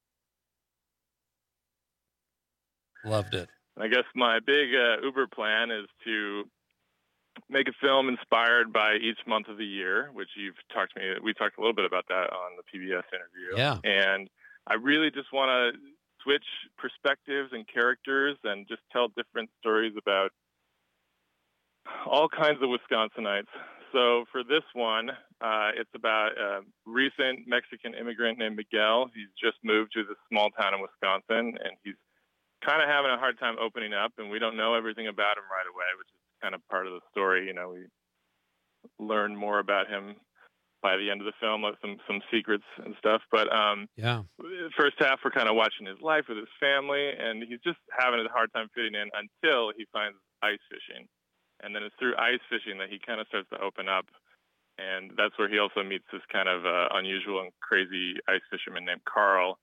it? Loved it. I guess my big uh, Uber plan is to make a film inspired by each month of the year, which you've talked to me. We talked a little bit about that on the P B S interview. Yeah. And I really just want to switch perspectives and characters and just tell different stories about all kinds of Wisconsinites. So for this one, uh, it's about a recent Mexican immigrant named Miguel. He's just moved to this small town in Wisconsin, and he's kind of having a hard time opening up, and we don't know everything about him right away, which is kind of part of the story. You know, we learn more about him by the end of the film, like some some secrets and stuff. But um, yeah, first half we're kind of watching his life with his family, and he's just having a hard time fitting in until he finds ice fishing, and then it's through ice fishing that he kind of starts to open up, and that's where he also meets this kind of uh, unusual and crazy ice fisherman named Carl,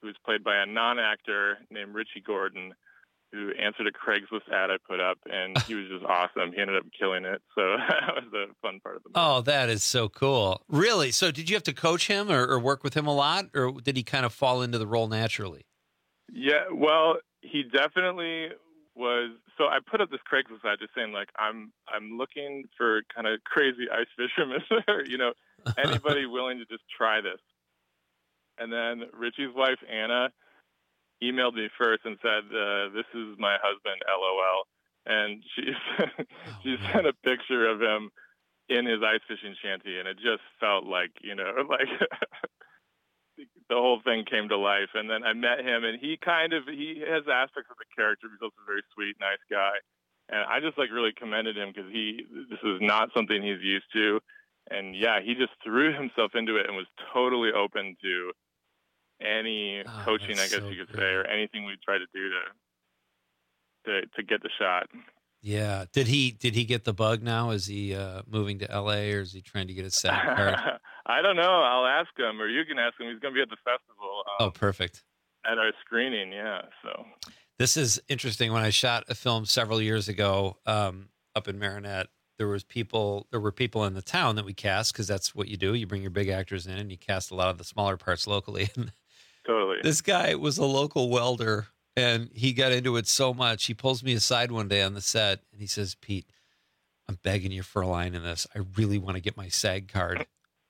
who was played by a non-actor named Richie Gordon, who answered a Craigslist ad I put up, and he was just awesome. He ended up killing it. So that was a fun part of the movie. Oh, that is so cool. Really? So did you have to coach him or, or work with him a lot, or did he kind of fall into the role naturally? Yeah, well, he definitely was. So I put up this Craigslist ad just saying, like, I'm I'm looking for kind of crazy ice fishermen, or, you know, anybody willing to just try this. And then Richie's wife, Anna, emailed me first and said, uh, this is my husband, LOL. And she, she oh, sent a picture of him in his ice fishing shanty, and it just felt like, you know, like the whole thing came to life. And then I met him, and he kind of, he has aspects of the character. He's also a very sweet, nice guy. And I just like really commended him because he, this is not something he's used to. And yeah, he just threw himself into it and was totally open to any oh, coaching, I guess so you could great. say, or anything we try to do to, to, to get the shot. Yeah. Did he, did he get the bug now? Is he uh, moving to L A, or is he trying to get his SAG card? I don't know. I'll ask him, or you can ask him. He's going to be at the festival. Um, Oh, perfect. At our screening. Yeah. So this is interesting. When I shot a film several years ago um, up in Marinette, there was people, there were people in the town that we cast, because that's what you do. You bring your big actors in and you cast a lot of the smaller parts locally. Totally. This guy was a local welder, and he got into it so much. He pulls me aside one day on the set, and he says, Pete, I'm begging you for a line in this. I really want to get my SAG card.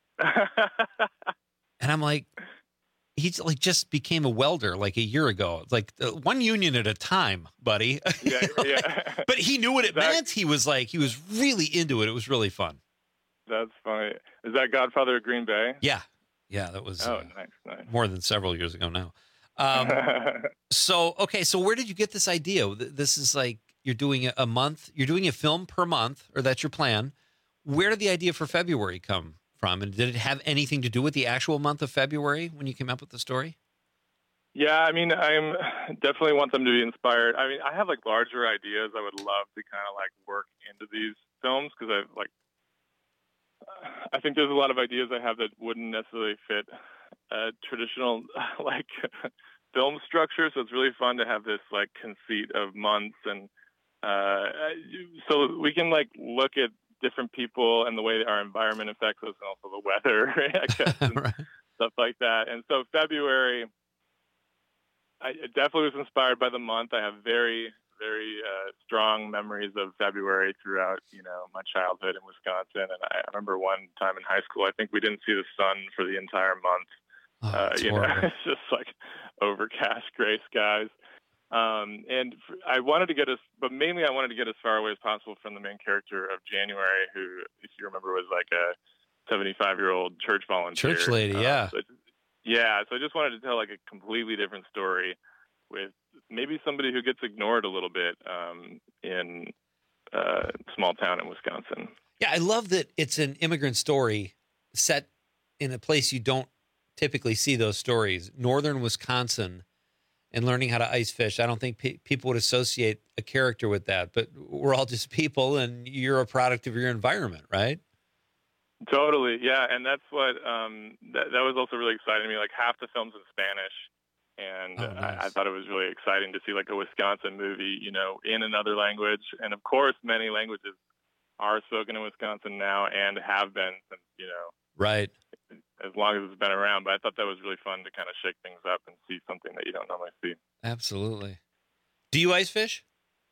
And I'm like, he's like just became a welder like a year ago. It's like uh, one union at a time, buddy. Yeah, yeah. But he knew what it that, meant. He was like, he was really into it. It was really fun. That's funny. Is that Godfather of Green Bay? Yeah. Yeah, that was oh, uh, nice, nice. more than several years ago now. Um, so, okay. So where did you get this idea? This is like, you're doing a month, you're doing a film per month, or that's your plan. Where did the idea for February come from? And did it have anything to do with the actual month of February when you came up with the story? Yeah, I mean, I'm definitely want them to be inspired. I mean, I have like larger ideas I would love to kind of like work into these films, because I like, I think there's a lot of ideas I have that wouldn't necessarily fit a traditional like film structure. So it's really fun to have this like conceit of months, and uh, so we can like look at different people and the way our environment affects us, and also the weather, I guess, and right. stuff like that. And so February, I definitely was inspired by the month. I have very, very uh, strong memories of February throughout, you know, my childhood in Wisconsin. And I remember one time in high school, I think we didn't see the sun for the entire month. Oh, uh, you horrible. know, it's just like overcast gray skies. Um, and f- I wanted to get us, but mainly I wanted to get as far away as possible from the main character of January, who, if you remember, was like a seventy-five-year-old church volunteer. Church lady, Um, yeah. so it- yeah, so I just wanted to tell like a completely different story with maybe somebody who gets ignored a little bit um, in a small town in Wisconsin. Yeah, I love that it's an immigrant story set in a place you don't typically see those stories. Northern Wisconsin, and learning how to ice fish. I don't think pe- people would associate a character with that, but we're all just people, and you're a product of your environment, right? Totally, yeah, and that's what um, that, that was also really exciting to me. Like half the film's in Spanish, and Oh, nice. I, I thought it was really exciting to see like a Wisconsin movie, you know, in another language. And of course, many languages are spoken in Wisconsin now and have been since, you know, Right. as long as it's been around. But I thought that was really fun to kind of shake things up and see something that you don't normally see. Absolutely. Do you ice fish?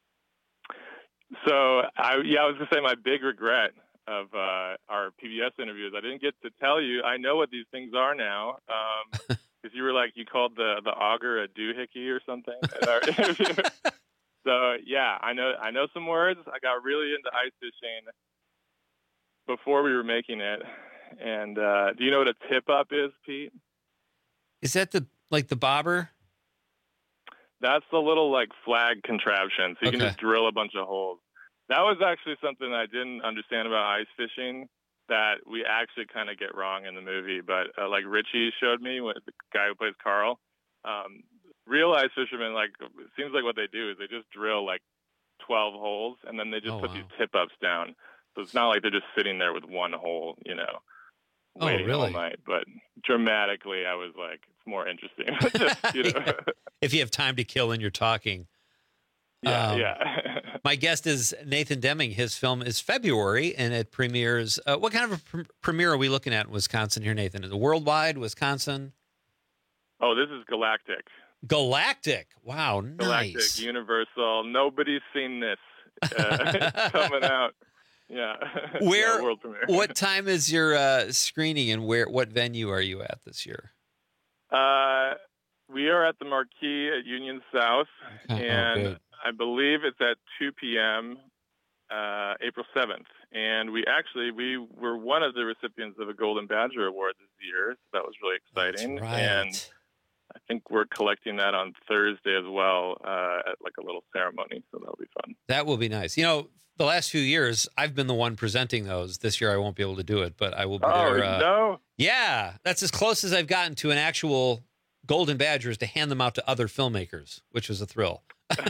So, I, yeah, I was going to say my big regret of uh, our P B S interviews, I didn't get to tell you. I know what these things are now, because um, you were like, you called the, the auger a doohickey or something at our interview. So, yeah, I know I know some words. I got really into ice fishing before we were making it. And uh, do you know what a tip-up is, Pete? Is that the like the bobber? That's the little like flag contraption. So you Okay. can just drill a bunch of holes. That was actually something I didn't understand about ice fishing that we actually kind of get wrong in the movie. But uh, like Richie showed me, what, the guy who plays Carl, um, real ice fishermen, like it seems like what they do is they just drill like twelve holes and then they just Oh, put wow. these tip ups down. So it's not like they're just sitting there with one hole, you know. Oh, waiting really? all night. But dramatically, I was like, it's more interesting. Just, you know. If you have time to kill and you're talking. Yeah, Um, yeah. My guest is Nathan Deming. His film is February, and it premieres. Uh, what kind of a pre- premiere are we looking at in Wisconsin here, Nathan? Is it worldwide, Wisconsin? Oh, this is Galactic. Galactic. Wow, Galactic, nice. Universal. Nobody's seen this. Uh, it's coming out. Yeah. Where? Yeah, world premiere. What time is your uh, screening, and where? What venue are you at this year? Uh, we are at the Marquee at Union South, Okay. Oh, and good. I believe it's at two p.m. Uh, April seventh. And we actually we were one of the recipients of a Golden Badger Award this year, so that was really exciting. That's right. And I think we're collecting that on Thursday as well uh, at like a little ceremony, so that'll be fun. That will be nice. You know, the last few years, I've been the one presenting those. This year, I won't be able to do it, but I will be Oh, there. Uh, no? Yeah, that's as close as I've gotten to an actual Golden Badgers to hand them out to other filmmakers, which was a thrill.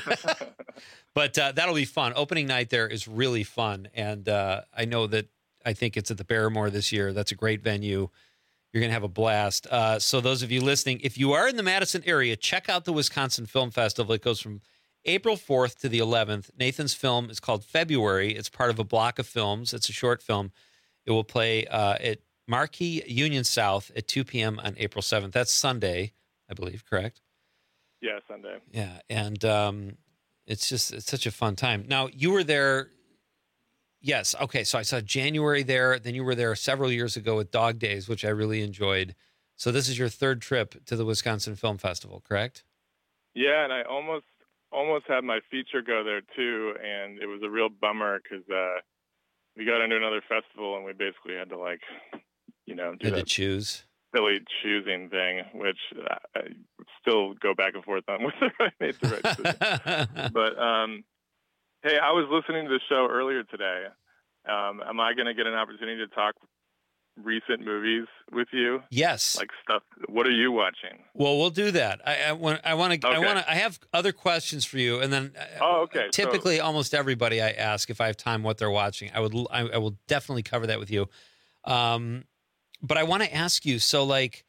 But uh, that'll be fun. Opening night there is really fun, and uh, I know that I think it's at the Barrymore this year. That's a great venue. You're going to have a blast. Uh, so those of you listening, if you are in the Madison area, check out the Wisconsin Film Festival. It goes from April fourth to the eleventh. Nathan's film is called February. It's part of a block of films. It's a short film. It will play uh, at Marquee Union South at two p.m. on April seventh. That's Sunday, I believe, correct? Yeah, Sunday. Yeah, and um, it's just it's such a fun time. Now, you were there. Yes, okay, so I saw January there. Then you were there several years ago with Dog Days, which I really enjoyed. So this is your third trip to the Wisconsin Film Festival, correct? Yeah, and I almost almost had my feature go there too, and it was a real bummer because uh, we got into another festival and we basically had to like, you know, do Had to that choose. silly choosing thing, which I still go back and forth on whether I made the right decision. But um, hey, I was listening to the show earlier today. Um, am I going to get an opportunity to talk recent movies with you? Yes. Like stuff. What are you watching? Well, we'll do that. I, I want. I want to. I Okay. want to. I have other questions for you, and then. uh, Oh, okay. So- Typically, almost everybody I ask if I have time what they're watching. I would. I, I will definitely cover that with you. Um, but I want to ask you. So, like,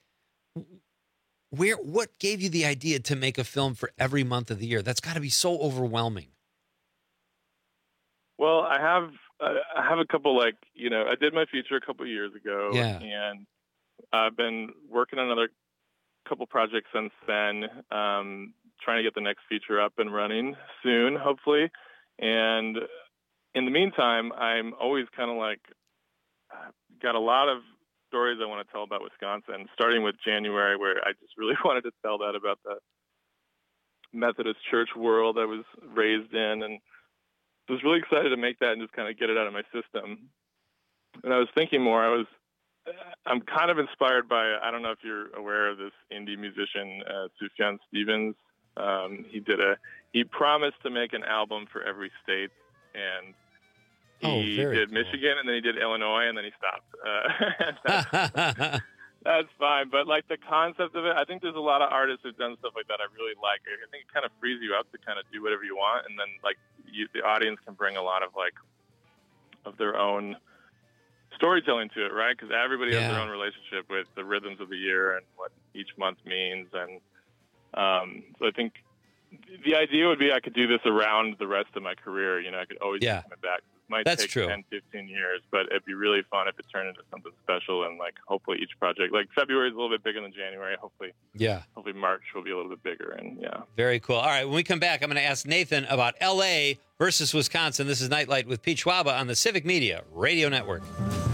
where? What gave you the idea to make a film for every month of the year? That's got to be so overwhelming. Well, I have uh, I have a couple like you know I did my feature a couple years ago, Yeah. and I've been working on another couple projects since then, um, trying to get the next feature up and running soon, hopefully. And in the meantime, I'm always kind of like uh, got a lot of stories I want to tell about Wisconsin, starting with January, where I just really wanted to tell that about the Methodist church world I was raised in, and I was really excited to make that and just kind of get it out of my system. And I was thinking more, I was, I'm kind of inspired by, I don't know if you're aware of this indie musician, uh, Sufjan Stevens. Um, he did a, he promised to make an album for every state, and he Oh, very did cool. Michigan, and then he did Illinois, and then he stopped. Uh, that's, that's fine. But like the concept of it, I think there's a lot of artists who've done stuff like that I really like. I think it kind of frees you up to kind of do whatever you want, and then like you, the audience can bring a lot of like of their own storytelling to it, right? Because everybody has Yeah. their own relationship with the rhythms of the year and what each month means. And um, so I think the idea would be I could do this around the rest of my career. You know, I could always Yeah. be coming back. It might That's take true. ten, fifteen years, but it'd be really fun if it turned into something special. And like, hopefully each project, like February is a little bit bigger than January. Hopefully, Yeah. hopefully March will be a little bit bigger. And yeah. Very cool. All right, when we come back, I'm going to ask Nathan about L A versus Wisconsin. This is Nightlight with Pete Schwaba on the Civic Media Radio Network.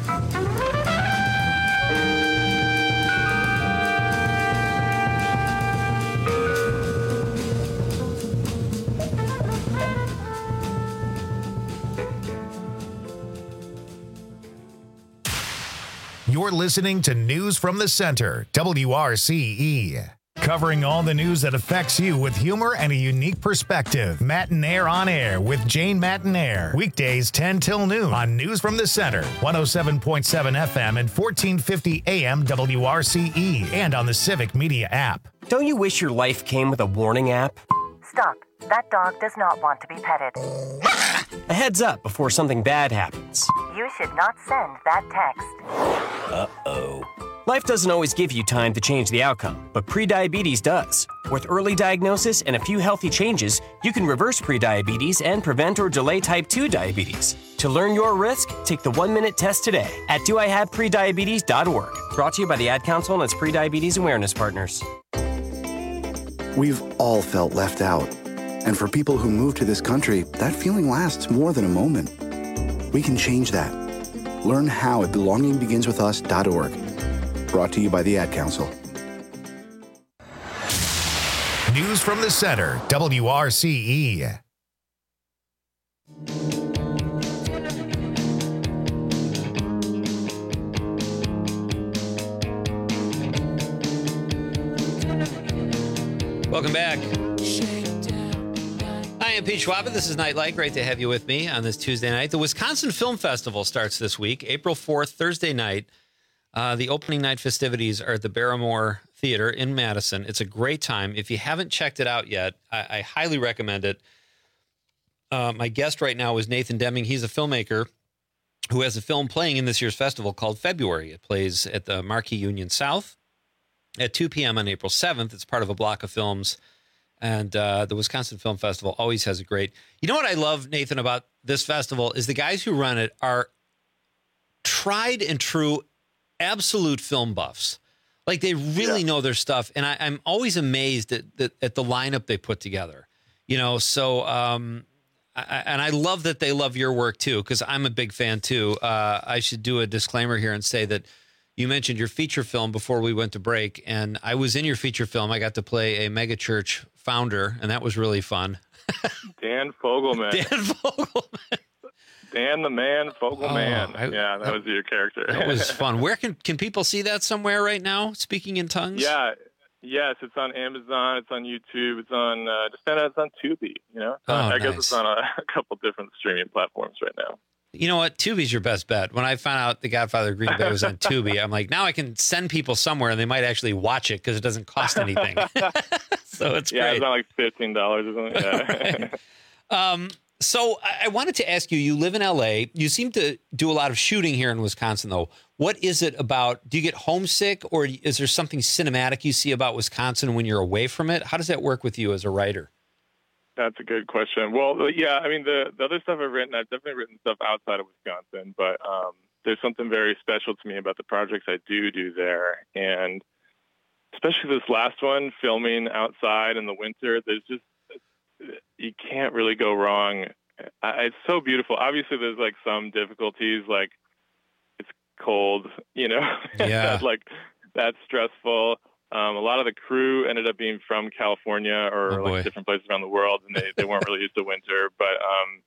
You're listening to News from the Center, W R C E. Covering all the news that affects you with humor and a unique perspective. Matinaire on Air with Jane Matinaire. Weekdays ten till noon on News from the Center, one oh seven point seven F M and fourteen fifty A M W R C E, and on the Civic Media app. Don't you wish your life came with a warning app? Stop. That dog does not want to be petted. A heads up before something bad happens. You should not send that text. Uh-oh. Life doesn't always give you time to change the outcome, but prediabetes does. With early diagnosis and a few healthy changes, you can reverse prediabetes and prevent or delay type two diabetes. To learn your risk, take the one-minute test today at do I have prediabetes dot org. Brought to you by the Ad Council and its Prediabetes Awareness Partners. We've all felt left out. And for people who move to this country, that feeling lasts more than a moment. We can change that. Learn how at belonging begins with us dot org. Brought to you by the Ad Council. News from the Center, W R C E. Welcome back. I am Pete Schwab. This is Nightlight. Great to have you with me on this Tuesday night. The Wisconsin Film Festival starts this week, April fourth, Thursday night. Uh, the opening night festivities are at the Barrymore Theater in Madison. It's a great time. If you haven't checked it out yet, I, I highly recommend it. Uh, my guest right now is Nathan Deming. He's a filmmaker who has a film playing in this year's festival called February. It plays at the Marquee Union South at two p.m. on April seventh. It's part of a block of films. And uh, the Wisconsin Film Festival always has a great... You know what I love, Nathan, about this festival is the guys who run it are tried and true absolute film buffs. Like, they really yeah. know their stuff. And I, I'm always amazed at, at, at the lineup they put together. You know, so... Um, I, and I love that they love your work, too, because I'm a big fan, too. Uh, I should do a disclaimer here and say that you mentioned your feature film before we went to break, and I was in your feature film. I got to play a megachurch founder, and that was really fun. Dan Fogelman. Dan Fogelman. Dan the Man Fogelman. Oh, I, yeah, that was your character. That was fun. Where can can people see that somewhere right now? Speaking in tongues. Yeah, yes, it's on Amazon. It's on YouTube. It's on uh, just found out it's on Tubi. You know, oh, I nice. guess it's on a, a couple different streaming platforms right now. You know what? Tubi's your best bet. When I found out The Godfather of Green Bay was on Tubi, I'm like, now I can send people somewhere and they might actually watch it because it doesn't cost anything. So it's yeah, great. it's not like fifteen dollars or something. Yeah. um, so I wanted to ask you, you live in L A. You seem to do a lot of shooting here in Wisconsin, though. What is it about? Do you get homesick, or is there something cinematic you see about Wisconsin when you're away from it? How does that work with you as a writer? That's a good question. Well, yeah, I mean, the, the other stuff I've written, I've definitely written stuff outside of Wisconsin, but um, there's something very special to me about the projects I do do there. And especially this last one, filming outside in the winter, there's just, you can't really go wrong. I, it's so beautiful. Obviously, there's like some difficulties, like it's cold, you know, yeah. that's like, that's stressful. Um, a lot of the crew ended up being from California or oh like different places around the world, and they, they weren't really used to winter. But um,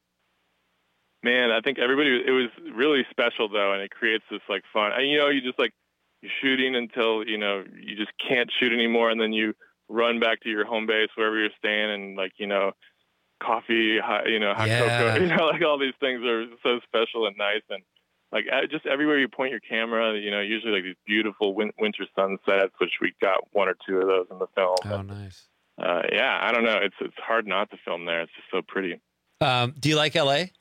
man, I think everybody, it was really special though, and it creates this like fun. And, you know, you just like you're shooting until you know you just can't shoot anymore, and then you run back to your home base wherever you're staying, and like you know, coffee, hot, you know, hot yeah. cocoa, you know, like all these things are so special and nice. And like just everywhere you point your camera, you know, usually like these beautiful win- winter sunsets, which we got one or two of those in the film. Oh, and, nice. Uh, yeah, I don't know. It's it's hard not to film there. It's just so pretty. Um, do you like L A?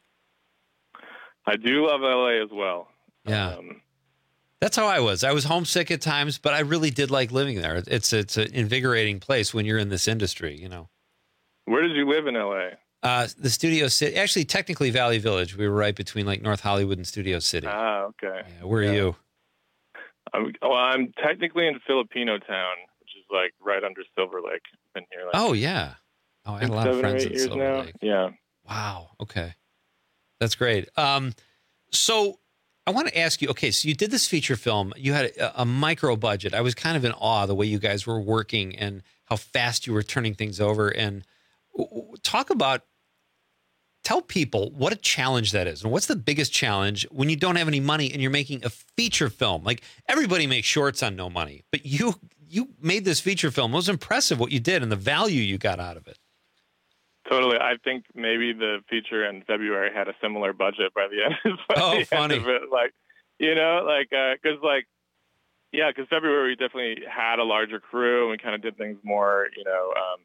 I do love L A as well. Yeah. Um, That's how I was. I was homesick at times, but I really did like living there. It's it's an invigorating place when you're in this industry, you know. Where did you live in L A? Uh, the Studio City, actually, technically Valley Village. We were right between like North Hollywood and Studio City. Ah, okay. Yeah, where yeah. are you? I'm, well, I'm technically in Filipino Town, which is like right under Silver Lake. Been here. Like Oh yeah. Oh, I had a lot of seven or friends eight in years Silver now. Lake. Yeah. Wow. Okay, that's great. Um, so I want to ask you. Okay, so you did this feature film. You had a, a micro budget. I was kind of in awe the way you guys were working and how fast you were turning things over. And talk about. Tell people what a challenge that is. And what's the biggest challenge when you don't have any money and you're making a feature film? Like everybody makes shorts on no money, but you you made this feature film. It was impressive what you did and the value you got out of it. Totally. I think maybe the feature in February had a similar budget by the end, by oh, the funny. end of it. Like, you know, like, uh, cause like, yeah, cause February we definitely had a larger crew and we kind of did things more, you know, um,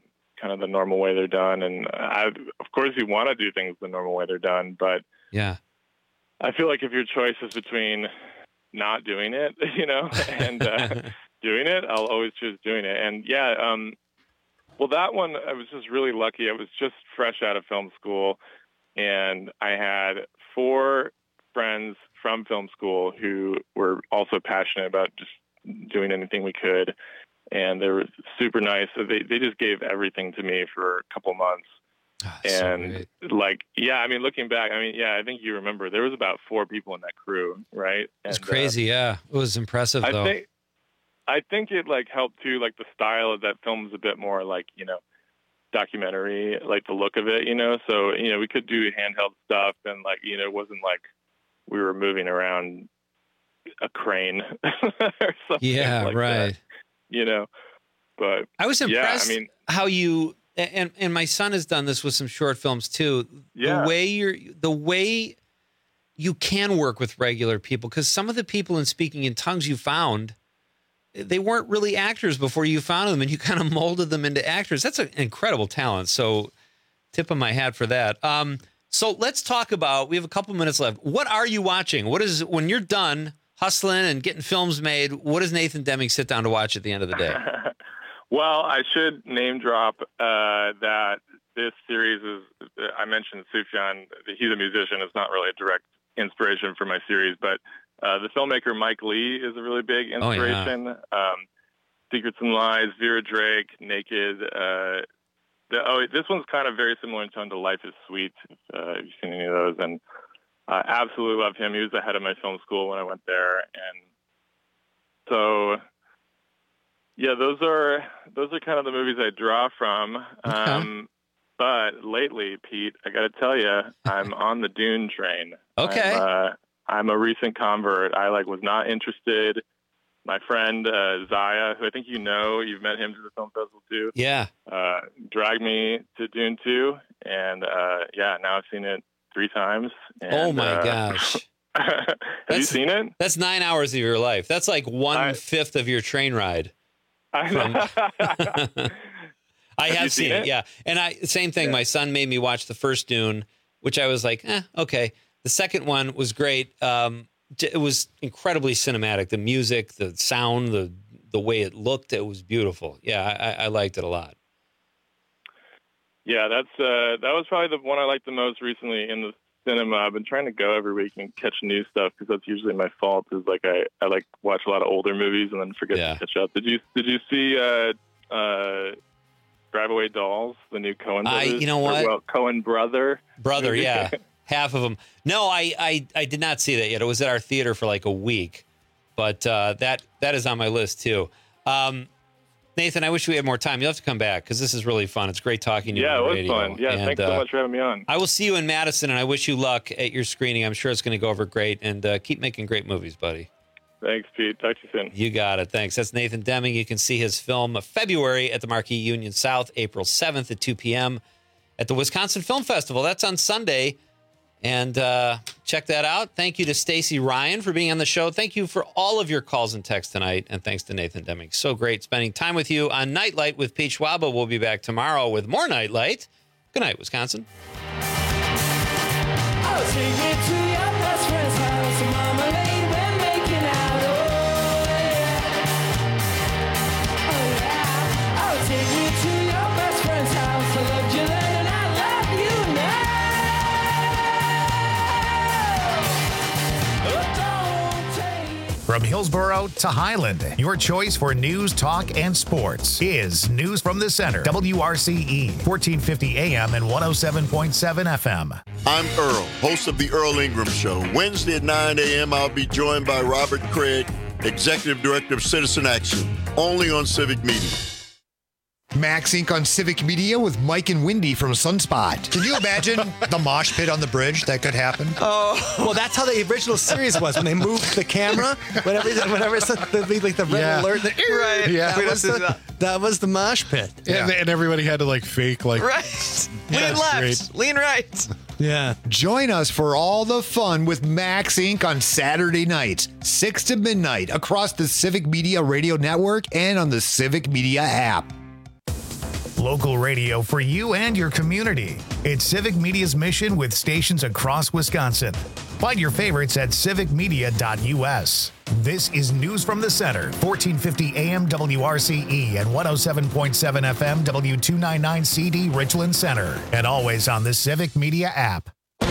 kind of the normal way they're done. And I, of course, you want to do things the normal way they're done, but yeah, I feel like if your choice is between not doing it, you know, and uh, doing it, I'll always choose doing it. And yeah, um, well, that one, I was just really lucky. I was just fresh out of film school, and I had four friends from film school who were also passionate about just doing anything we could. And they were super nice. So they, they just gave everything to me for a couple months. Oh, and so like, yeah, I mean, looking back, I mean, yeah, I think you remember there was about four people in that crew, right? It's and, crazy. Uh, yeah. It was impressive I though. Think, I think it like helped too, like the style of that film is a bit more like, you know, documentary, like the look of it, you know? So, you know, we could do handheld stuff and like, you know, it wasn't like we were moving around a crane or something. Yeah, like right. That, you know, but I was impressed yeah, I mean, how you, and, and my son has done this with some short films too. Yeah. The way you're, the way you can work with regular people, because some of the people in Speaking in Tongues you found, they weren't really actors before you found them, and you kind of molded them into actors. That's an incredible talent. So tip of my hat for that. Um, so let's talk about, we have a couple minutes left. What are you watching? What is, when you're done hustling and getting films made, what does Nathan Deming sit down to watch at the end of the day? Well, I should name drop uh, that this series is, I mentioned Sufjan, he's a musician. It's not really a direct inspiration for my series, but uh, the filmmaker Mike Lee is a really big inspiration. Oh, yeah. um, Secrets and Lies, Vera Drake, Naked. Uh, the, oh, this one's kind of very similar in tone to Life is Sweet, if uh, you've seen any of those. And I uh, absolutely love him. He was the head of my film school when I went there. And so, yeah, those are those are kind of the movies I draw from. Okay. Um, but lately, Pete, I got to tell you, I'm on the Dune train. Okay. I'm, uh, I'm a recent convert. I like was not interested. My friend uh, Zaya, who I think you know, you've met him to the film festival too. Yeah. Uh, dragged me to Dune two, and uh, yeah, now I've seen it three times. And, oh my uh, gosh! Have you seen it? That's nine hours of your life. That's like one I, fifth of your train ride. I From... I have, have seen, seen it? it, yeah. And I same thing. Yeah. My son made me watch the first Dune, which I was like, eh, okay. The second one was great. Um, it was incredibly cinematic. The music, the sound, the the way it looked, it was beautiful. Yeah, I, I liked it a lot. Yeah, that's uh, that was probably the one I liked the most recently in the cinema. I've been trying to go every week and catch new stuff because that's usually my fault. Is like I, I like watch a lot of older movies and then forget yeah. to catch up. Did you did you see uh, uh, Drive Away Dolls, the new Coen brothers? I, you know what? Or, well, Coen brother. Brother, yeah. Half of them. No, I, I I did not see that yet. It was at our theater for like a week, but uh, that that is on my list too. Um, Nathan, I wish we had more time. You'll have to come back because this is really fun. It's great talking to you. Yeah, on it was radio. fun. Yeah, and, thanks so uh, much for having me on. I will see you in Madison, and I wish you luck at your screening. I'm sure it's going to go over great, and uh, keep making great movies, buddy. Thanks, Pete. Talk to you soon. You got it. Thanks. That's Nathan Deming. You can see his film February at the Marquee Union South, April seventh at two p.m. at the Wisconsin Film Festival. That's on Sunday. And uh, check that out. Thank you to Stacy Ryan for being on the show. Thank you for all of your calls and texts tonight. And thanks to Nathan Deming. So great spending time with you on Nightlight with Pete Schwaba. We'll be back tomorrow with more Nightlight. Good night, Wisconsin. I'll take you to your best friend's house. Marmalade when making out. Oh, yeah. Oh, yeah. I'll take you to your best friend's house. I loved you then and I love you now. From Hillsboro to Highland, your choice for news, talk, and sports is News from the Center. W R C E, fourteen fifty A M and one oh seven point seven F M. I'm Earl, host of The Earl Ingram Show. Wednesday at nine a.m., I'll be joined by Robert Craig, Executive Director of Citizen Action, only on Civic Media. Max Incorporated on Civic Media with Mike and Wendy from Sunspot. Can you imagine the mosh pit on the bridge that could happen? Oh, well, that's how the original series was when they moved the camera. Whenever, whenever it's the, like the red Yeah. alert, the, Right. Yeah. that, was the, that was the mosh pit. Yeah. And, and everybody had to like fake like Right. Lean That's left, great. lean right. Yeah. Join us for all the fun with Max Incorporated on Saturday nights, six to midnight, across the Civic Media Radio Network and on the Civic Media app. local radio for you and your community. It's Civic Media's mission with stations across Wisconsin. Find your favorites at civic media dot U S. This is News from the Center, fourteen fifty A M W R C E and one oh seven point seven F M W two ninety-nine C D Richland Center, and always on the Civic Media app.